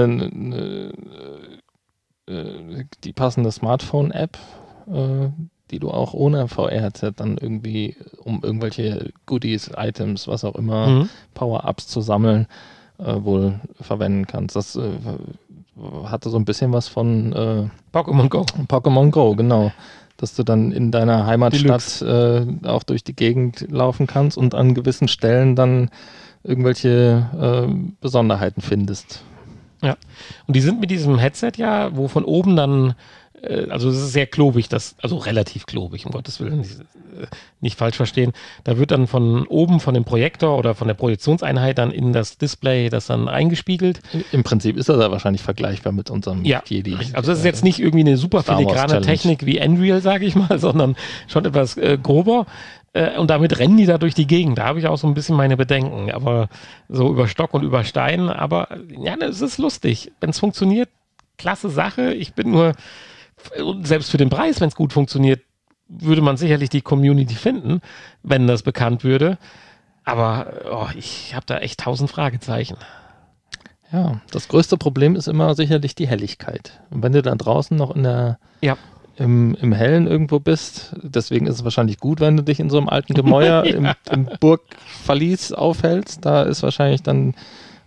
die passende Smartphone-App, die du auch ohne VR-Headset dann irgendwie, um irgendwelche Goodies, Items, was auch immer, Power-Ups zu sammeln, wohl verwenden kannst. Das hatte so ein bisschen was von Pokémon Go. Pokémon Go, genau. Dass du dann in deiner Heimatstadt auch durch die Gegend laufen kannst und an gewissen Stellen dann irgendwelche Besonderheiten findest. Ja, und die sind mit diesem Headset ja, wo von oben dann also es ist sehr klobig, also relativ klobig, um Gottes Willen, nicht falsch verstehen. Da wird dann von oben, von dem Projektor oder von der Projektionseinheit dann in das Display das dann eingespiegelt. Im Prinzip ist das ja wahrscheinlich vergleichbar mit unserem Jedi. Also das ist jetzt nicht irgendwie eine super filigrane Technik wie Unreal, sage ich mal, sondern schon etwas grober. Und damit rennen die da durch die Gegend. Da habe ich auch so ein bisschen meine Bedenken. Aber so über Stock und über Stein. Aber ja, es ist lustig. Wenn es funktioniert, klasse Sache. Ich bin nur, selbst für den Preis, wenn es gut funktioniert, würde man sicherlich die Community finden, wenn das bekannt würde. Aber ich habe da echt 1000 Fragezeichen. Ja, das größte Problem ist immer sicherlich die Helligkeit. Und wenn du dann draußen noch im Hellen irgendwo bist, deswegen ist es wahrscheinlich gut, wenn du dich in so einem alten Gemäuer im Burgverlies aufhältst, da ist wahrscheinlich dann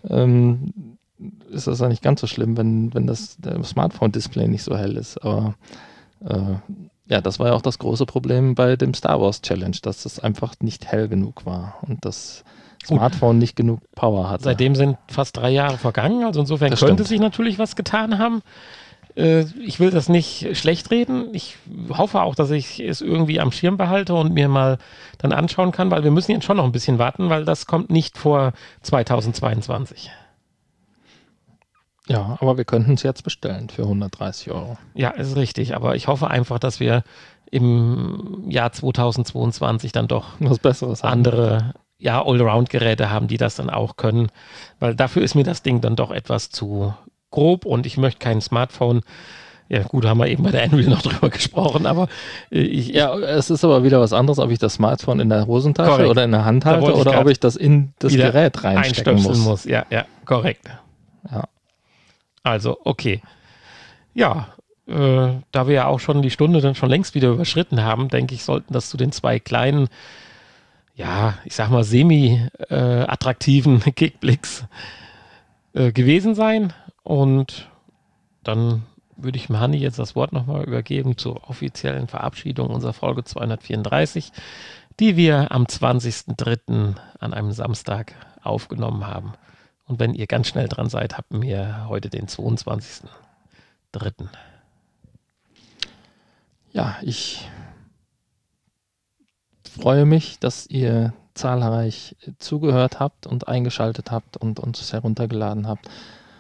ist das ja nicht ganz so schlimm, wenn das Smartphone-Display nicht so hell ist, aber das war ja auch das große Problem bei dem Star Wars Challenge, dass das einfach nicht hell genug war und das Smartphone nicht genug Power hatte. Seitdem sind fast 3 Jahre vergangen, also insofern könnte sich natürlich was getan haben. Ich will das nicht schlecht reden. Ich hoffe auch, dass ich es irgendwie am Schirm behalte und mir mal dann anschauen kann, weil wir müssen jetzt schon noch ein bisschen warten, weil das kommt nicht vor 2022. Ja, aber wir könnten es jetzt bestellen für 130 €. Ja, ist richtig. Aber ich hoffe einfach, dass wir im Jahr 2022 dann doch was Besseres haben. Andere Allround-Geräte haben, die das dann auch können. Weil dafür ist mir das Ding dann doch etwas zu grob und ich möchte kein Smartphone. Ja gut, haben wir eben bei der Unreal noch drüber gesprochen, aber es ist aber wieder was anderes, ob ich das Smartphone in der Hosentasche oder in der Hand halte oder ob ich das in das Gerät reinstecken muss. Ja, korrekt. Ja. Also, okay. Ja, da wir ja auch schon die Stunde dann schon längst wieder überschritten haben, denke ich, sollten das zu den 2 kleinen, ich sag mal semi-attraktiven Kickblicks gewesen sein. Und dann würde ich dem Hanni jetzt das Wort nochmal übergeben zur offiziellen Verabschiedung unserer Folge 234, die wir am 20.03. an einem Samstag aufgenommen haben. Und wenn ihr ganz schnell dran seid, habt ihr heute den 22.03. Ja, ich freue mich, dass ihr zahlreich zugehört habt und eingeschaltet habt und uns heruntergeladen habt.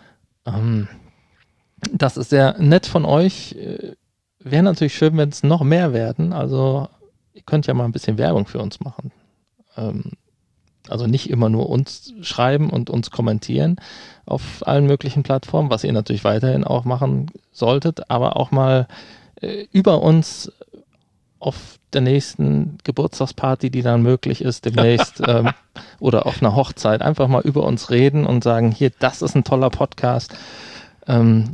Das ist sehr nett von euch. Wäre natürlich schön, wenn es noch mehr werden. Also ihr könnt ja mal ein bisschen Werbung für uns machen. Also nicht immer nur uns schreiben und uns kommentieren auf allen möglichen Plattformen, was ihr natürlich weiterhin auch machen solltet, aber auch mal über uns auf der nächsten Geburtstagsparty, die dann möglich ist, demnächst oder auf einer Hochzeit, einfach mal über uns reden und sagen, hier, das ist ein toller Podcast. Wenn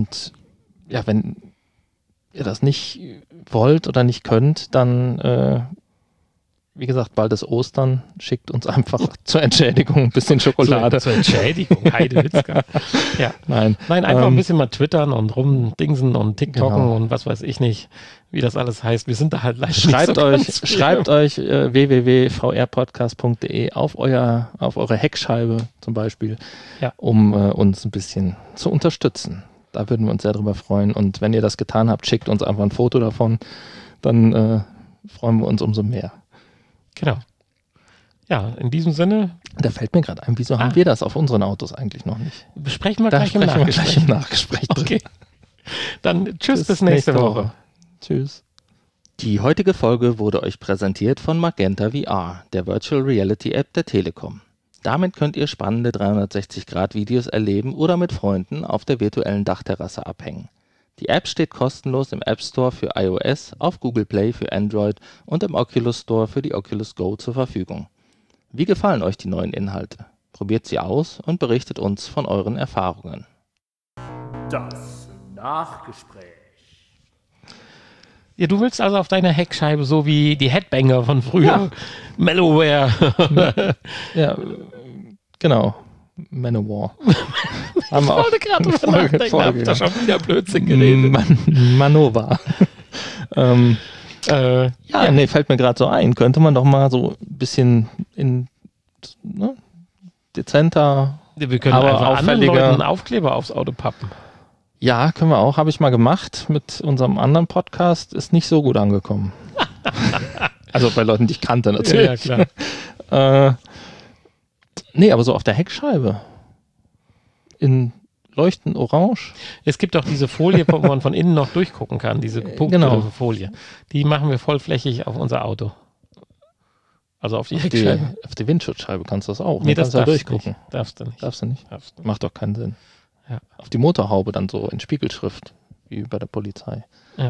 ihr das nicht wollt oder nicht könnt, dann wie gesagt, bald ist Ostern, schickt uns einfach zur Entschädigung ein bisschen Schokolade. Zur Entschädigung, Heidewitzka. Ja. Nein, einfach ein bisschen mal twittern und rumdingsen und TikToken und was weiß ich nicht, wie das alles heißt. Wir sind da halt leider schreibt euch www.vrpodcast.de auf eure Heckscheibe zum Beispiel, um uns ein bisschen zu unterstützen. Da würden wir uns sehr drüber freuen. Und wenn ihr das getan habt, schickt uns einfach ein Foto davon, dann freuen wir uns umso mehr. Genau. Ja, in diesem Sinne. Da fällt mir gerade ein, wieso haben wir das auf unseren Autos eigentlich noch nicht? Besprechen wir gleich im Nachgespräch. Okay. Dann tschüss bis nächste Woche. Tschüss. Die heutige Folge wurde euch präsentiert von Magenta VR, der Virtual Reality App der Telekom. Damit könnt ihr spannende 360-Grad-Videos erleben oder mit Freunden auf der virtuellen Dachterrasse abhängen. Die App steht kostenlos im App Store für iOS, auf Google Play für Android und im Oculus Store für die Oculus Go zur Verfügung. Wie gefallen euch die neuen Inhalte? Probiert sie aus und berichtet uns von euren Erfahrungen. Das Nachgespräch. Ja, du willst also auf deiner Heckscheibe so wie die Headbanger von früher, Mellowware. Ja, genau. Manowar. Ich wollte gerade drüber nachdenken, hab da schon wieder Blödsinn geredet. Manova. Fällt mir gerade so ein. Könnte man doch mal so ein bisschen dezenter, wir können aber einfach auffälliger anderen Leuten Aufkleber aufs Auto pappen. Ja, können wir auch. Habe ich mal gemacht mit unserem anderen Podcast. Ist nicht so gut angekommen. Also bei Leuten, die ich kannte natürlich. Ja, klar. Nee, aber so auf der Heckscheibe. In leuchtend orange. Es gibt auch diese Folie, wo man von innen noch durchgucken kann, diese Punktfolie. Die machen wir vollflächig auf unser Auto. Also auf die Heckscheibe. Auf die Windschutzscheibe kannst du das auch. Nee, das kannst du darfst durchgucken. nicht. Darfst du nicht. Darfst du nicht? Darfst du. Macht doch keinen Sinn. Ja. Auf die Motorhaube dann so in Spiegelschrift, wie bei der Polizei.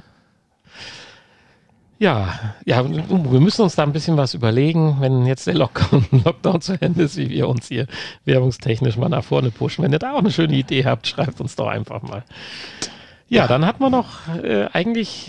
Ja, wir müssen uns da ein bisschen was überlegen, wenn jetzt der Lockdown zu Ende ist, wie wir uns hier werbungstechnisch mal nach vorne pushen. Wenn ihr da auch eine schöne Idee habt, schreibt uns doch einfach mal. Ja, dann hat man noch eigentlich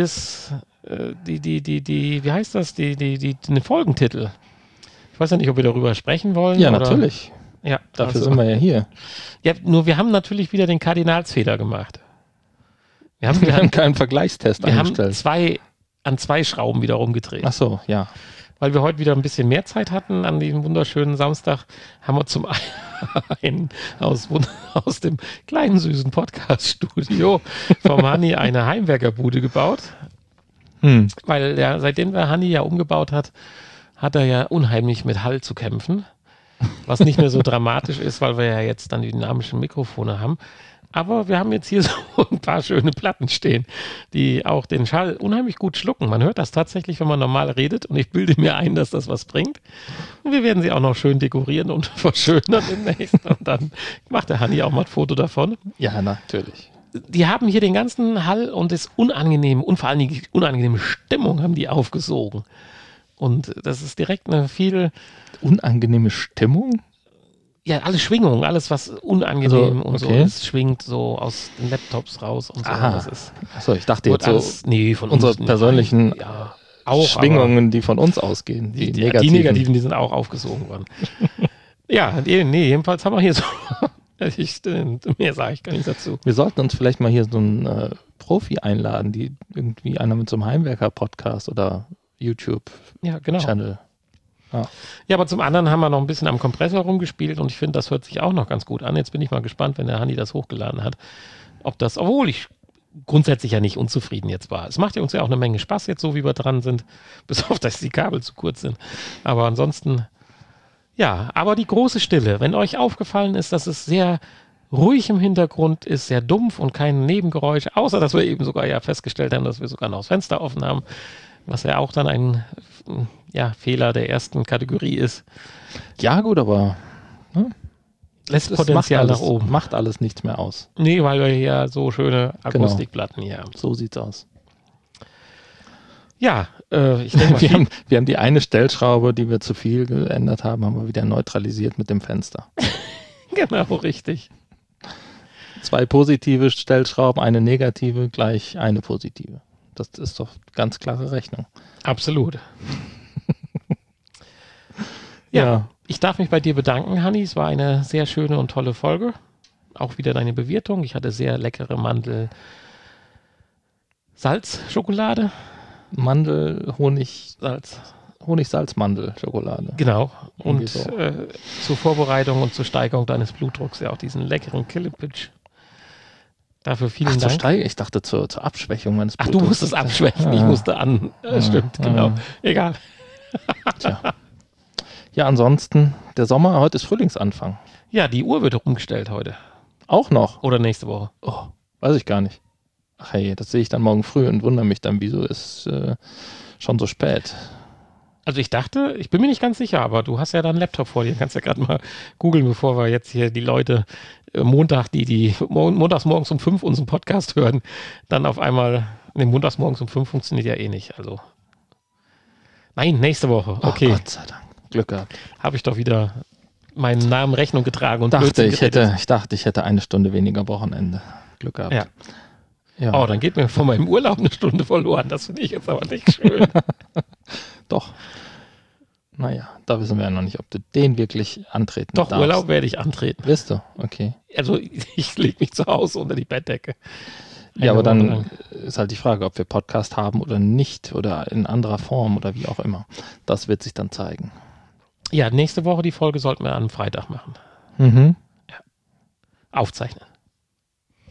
wie heißt das, den Folgentitel. Ich weiß ja nicht, ob wir darüber sprechen wollen. Ja, oder? natürlich. Ja, Dafür sind wir ja hier. Ja, nur wir haben natürlich wieder den Kardinalsfehler gemacht. Wir haben keinen Vergleichstest Wir angestellt. haben an zwei Schrauben wieder rumgedreht. Ach so, ja. Weil wir heute wieder ein bisschen mehr Zeit hatten an diesem wunderschönen Samstag, haben wir zum einen aus dem kleinen süßen Podcast-Studio vom Hanni eine Heimwerkerbude gebaut. Weil seitdem der Hanni ja umgebaut hat, hat er ja unheimlich mit Hall zu kämpfen. Was nicht mehr so dramatisch ist, weil wir ja jetzt dann die dynamischen Mikrofone haben. Aber wir haben jetzt hier so ein paar schöne Platten stehen, die auch den Schall unheimlich gut schlucken. Man hört das tatsächlich, wenn man normal redet, und ich bilde mir ein, dass das was bringt. Und wir werden sie auch noch schön dekorieren und verschönern demnächst. Und dann macht der Hanni auch mal ein Foto davon. Ja, natürlich. Die haben hier den ganzen Hall und das unangenehme und vor allem die unangenehme Stimmung haben die aufgesogen. Und das ist direkt eine viel... Unangenehme Stimmung? Ja, alle Schwingungen, alles was unangenehm also, und so ist, schwingt so aus den Laptops raus und so. Aha. Achso, ich dachte jetzt alles, von unsere uns persönlichen auch, Schwingungen, die von uns ausgehen. Die Negativen, die sind auch aufgesogen worden. Ja, jedenfalls haben wir hier so... mehr sage ich gar nicht dazu. Wir sollten uns vielleicht mal hier so einen Profi einladen, die irgendwie einer mit so einem Heimwerker-Podcast oder YouTube-Channel. Ja, aber zum anderen haben wir noch ein bisschen am Kompressor rumgespielt und ich finde, das hört sich auch noch ganz gut an. Jetzt bin ich mal gespannt, wenn der Hanni das hochgeladen hat, obwohl ich grundsätzlich ja nicht unzufrieden jetzt war. Es macht ja uns ja auch eine Menge Spaß jetzt, so wie wir dran sind, bis auf, dass die Kabel zu kurz sind. Aber ansonsten, ja, aber die große Stille. Wenn euch aufgefallen ist, dass es sehr ruhig im Hintergrund ist, sehr dumpf und kein Nebengeräusch, außer dass wir eben sogar ja festgestellt haben, dass wir sogar noch das Fenster offen haben, was ja auch dann ein Fehler der ersten Kategorie ist. Ja gut, aber lässt Potenzial nach oben. Macht alles nichts mehr aus. Nee, weil wir hier so schöne Akustikplatten hier haben. So sieht's aus. Ja, ich denke mal, wir haben die eine Stellschraube, die wir zu viel geändert haben, haben wir wieder neutralisiert mit dem Fenster. Genau, richtig. 2 positive Stellschrauben, eine negative, gleich eine positive. Das ist doch ganz klare Rechnung. Absolut. Ja, ich darf mich bei dir bedanken, Hanni. Es war eine sehr schöne und tolle Folge. Auch wieder deine Bewirtung. Ich hatte sehr leckere Mandel-Salz-Schokolade. Mandel, Honig, Salz-Mandel-Schokolade. Genau. Und so. Zur Vorbereitung und zur Steigerung deines Blutdrucks ja auch diesen leckeren Killepitch. Dafür vielen Dank. Ich dachte zur Abschwächung meines Blutdrucks. Ach, du musstest abschwächen. Ich musste stimmt, genau. Egal. Tja. Ja, ansonsten, der Sommer, heute ist Frühlingsanfang. Ja, die Uhr wird umgestellt heute. Auch noch? Oder nächste Woche. Oh, weiß ich gar nicht. Ach hey, das sehe ich dann morgen früh und wundere mich dann, wieso ist schon so spät. Also ich bin mir nicht ganz sicher, aber du hast ja da einen Laptop vor dir. Kannst ja gerade mal googeln, bevor wir jetzt hier die Leute montags morgens um 5 unseren Podcast hören, dann auf einmal, montags morgens um 5 funktioniert ja eh nicht. Also nein, nächste Woche. Okay. Oh, Gott sei Dank. Glück gehabt. Habe ich doch wieder meinen Namen Rechnung getragen und ich dachte, ich hätte eine Stunde weniger Wochenende. Glück gehabt. Ja. Oh, dann geht mir von meinem Urlaub eine Stunde verloren. Das finde ich jetzt aber nicht schön. Doch. Naja, da wissen wir ja noch nicht, ob du den wirklich antreten darfst. Doch, Urlaub werde ich antreten. Wirst du? Okay. Also ich lege mich zu Hause unter die Bettdecke. Ja, aber dann ist halt die Frage, ob wir Podcast haben oder nicht oder in anderer Form oder wie auch immer. Das wird sich dann zeigen. Ja, nächste Woche die Folge sollten wir am Freitag machen. Mhm. Ja. Aufzeichnen.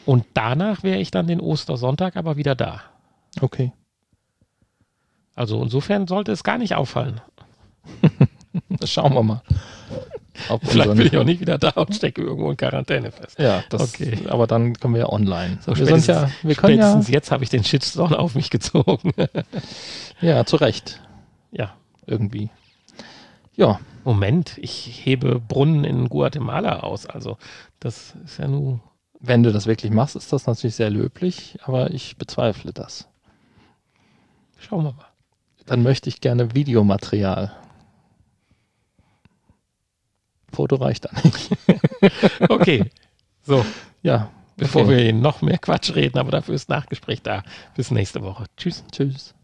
Und danach wäre ich dann den Ostersonntag aber wieder da. Okay. Also insofern sollte es gar nicht auffallen. Das schauen wir mal. Vielleicht bin ich auch nicht wieder da und stecke irgendwo in Quarantäne fest. Ja, Okay. Aber dann können wir ja online. So, spätestens jetzt habe ich den Shitstorm auf mich gezogen. Ja, zu Recht. Ja. Irgendwie. Ja. Moment, ich hebe Brunnen in Guatemala aus. Also das ist ja nur... Wenn du das wirklich machst, ist das natürlich sehr löblich, aber ich bezweifle das. Schauen wir mal. Dann möchte ich gerne Videomaterial. Foto reicht da nicht. Okay, so, Ja, bevor wir noch mehr Quatsch reden, aber dafür ist Nachgespräch da. Bis nächste Woche. Tschüss. Tschüss.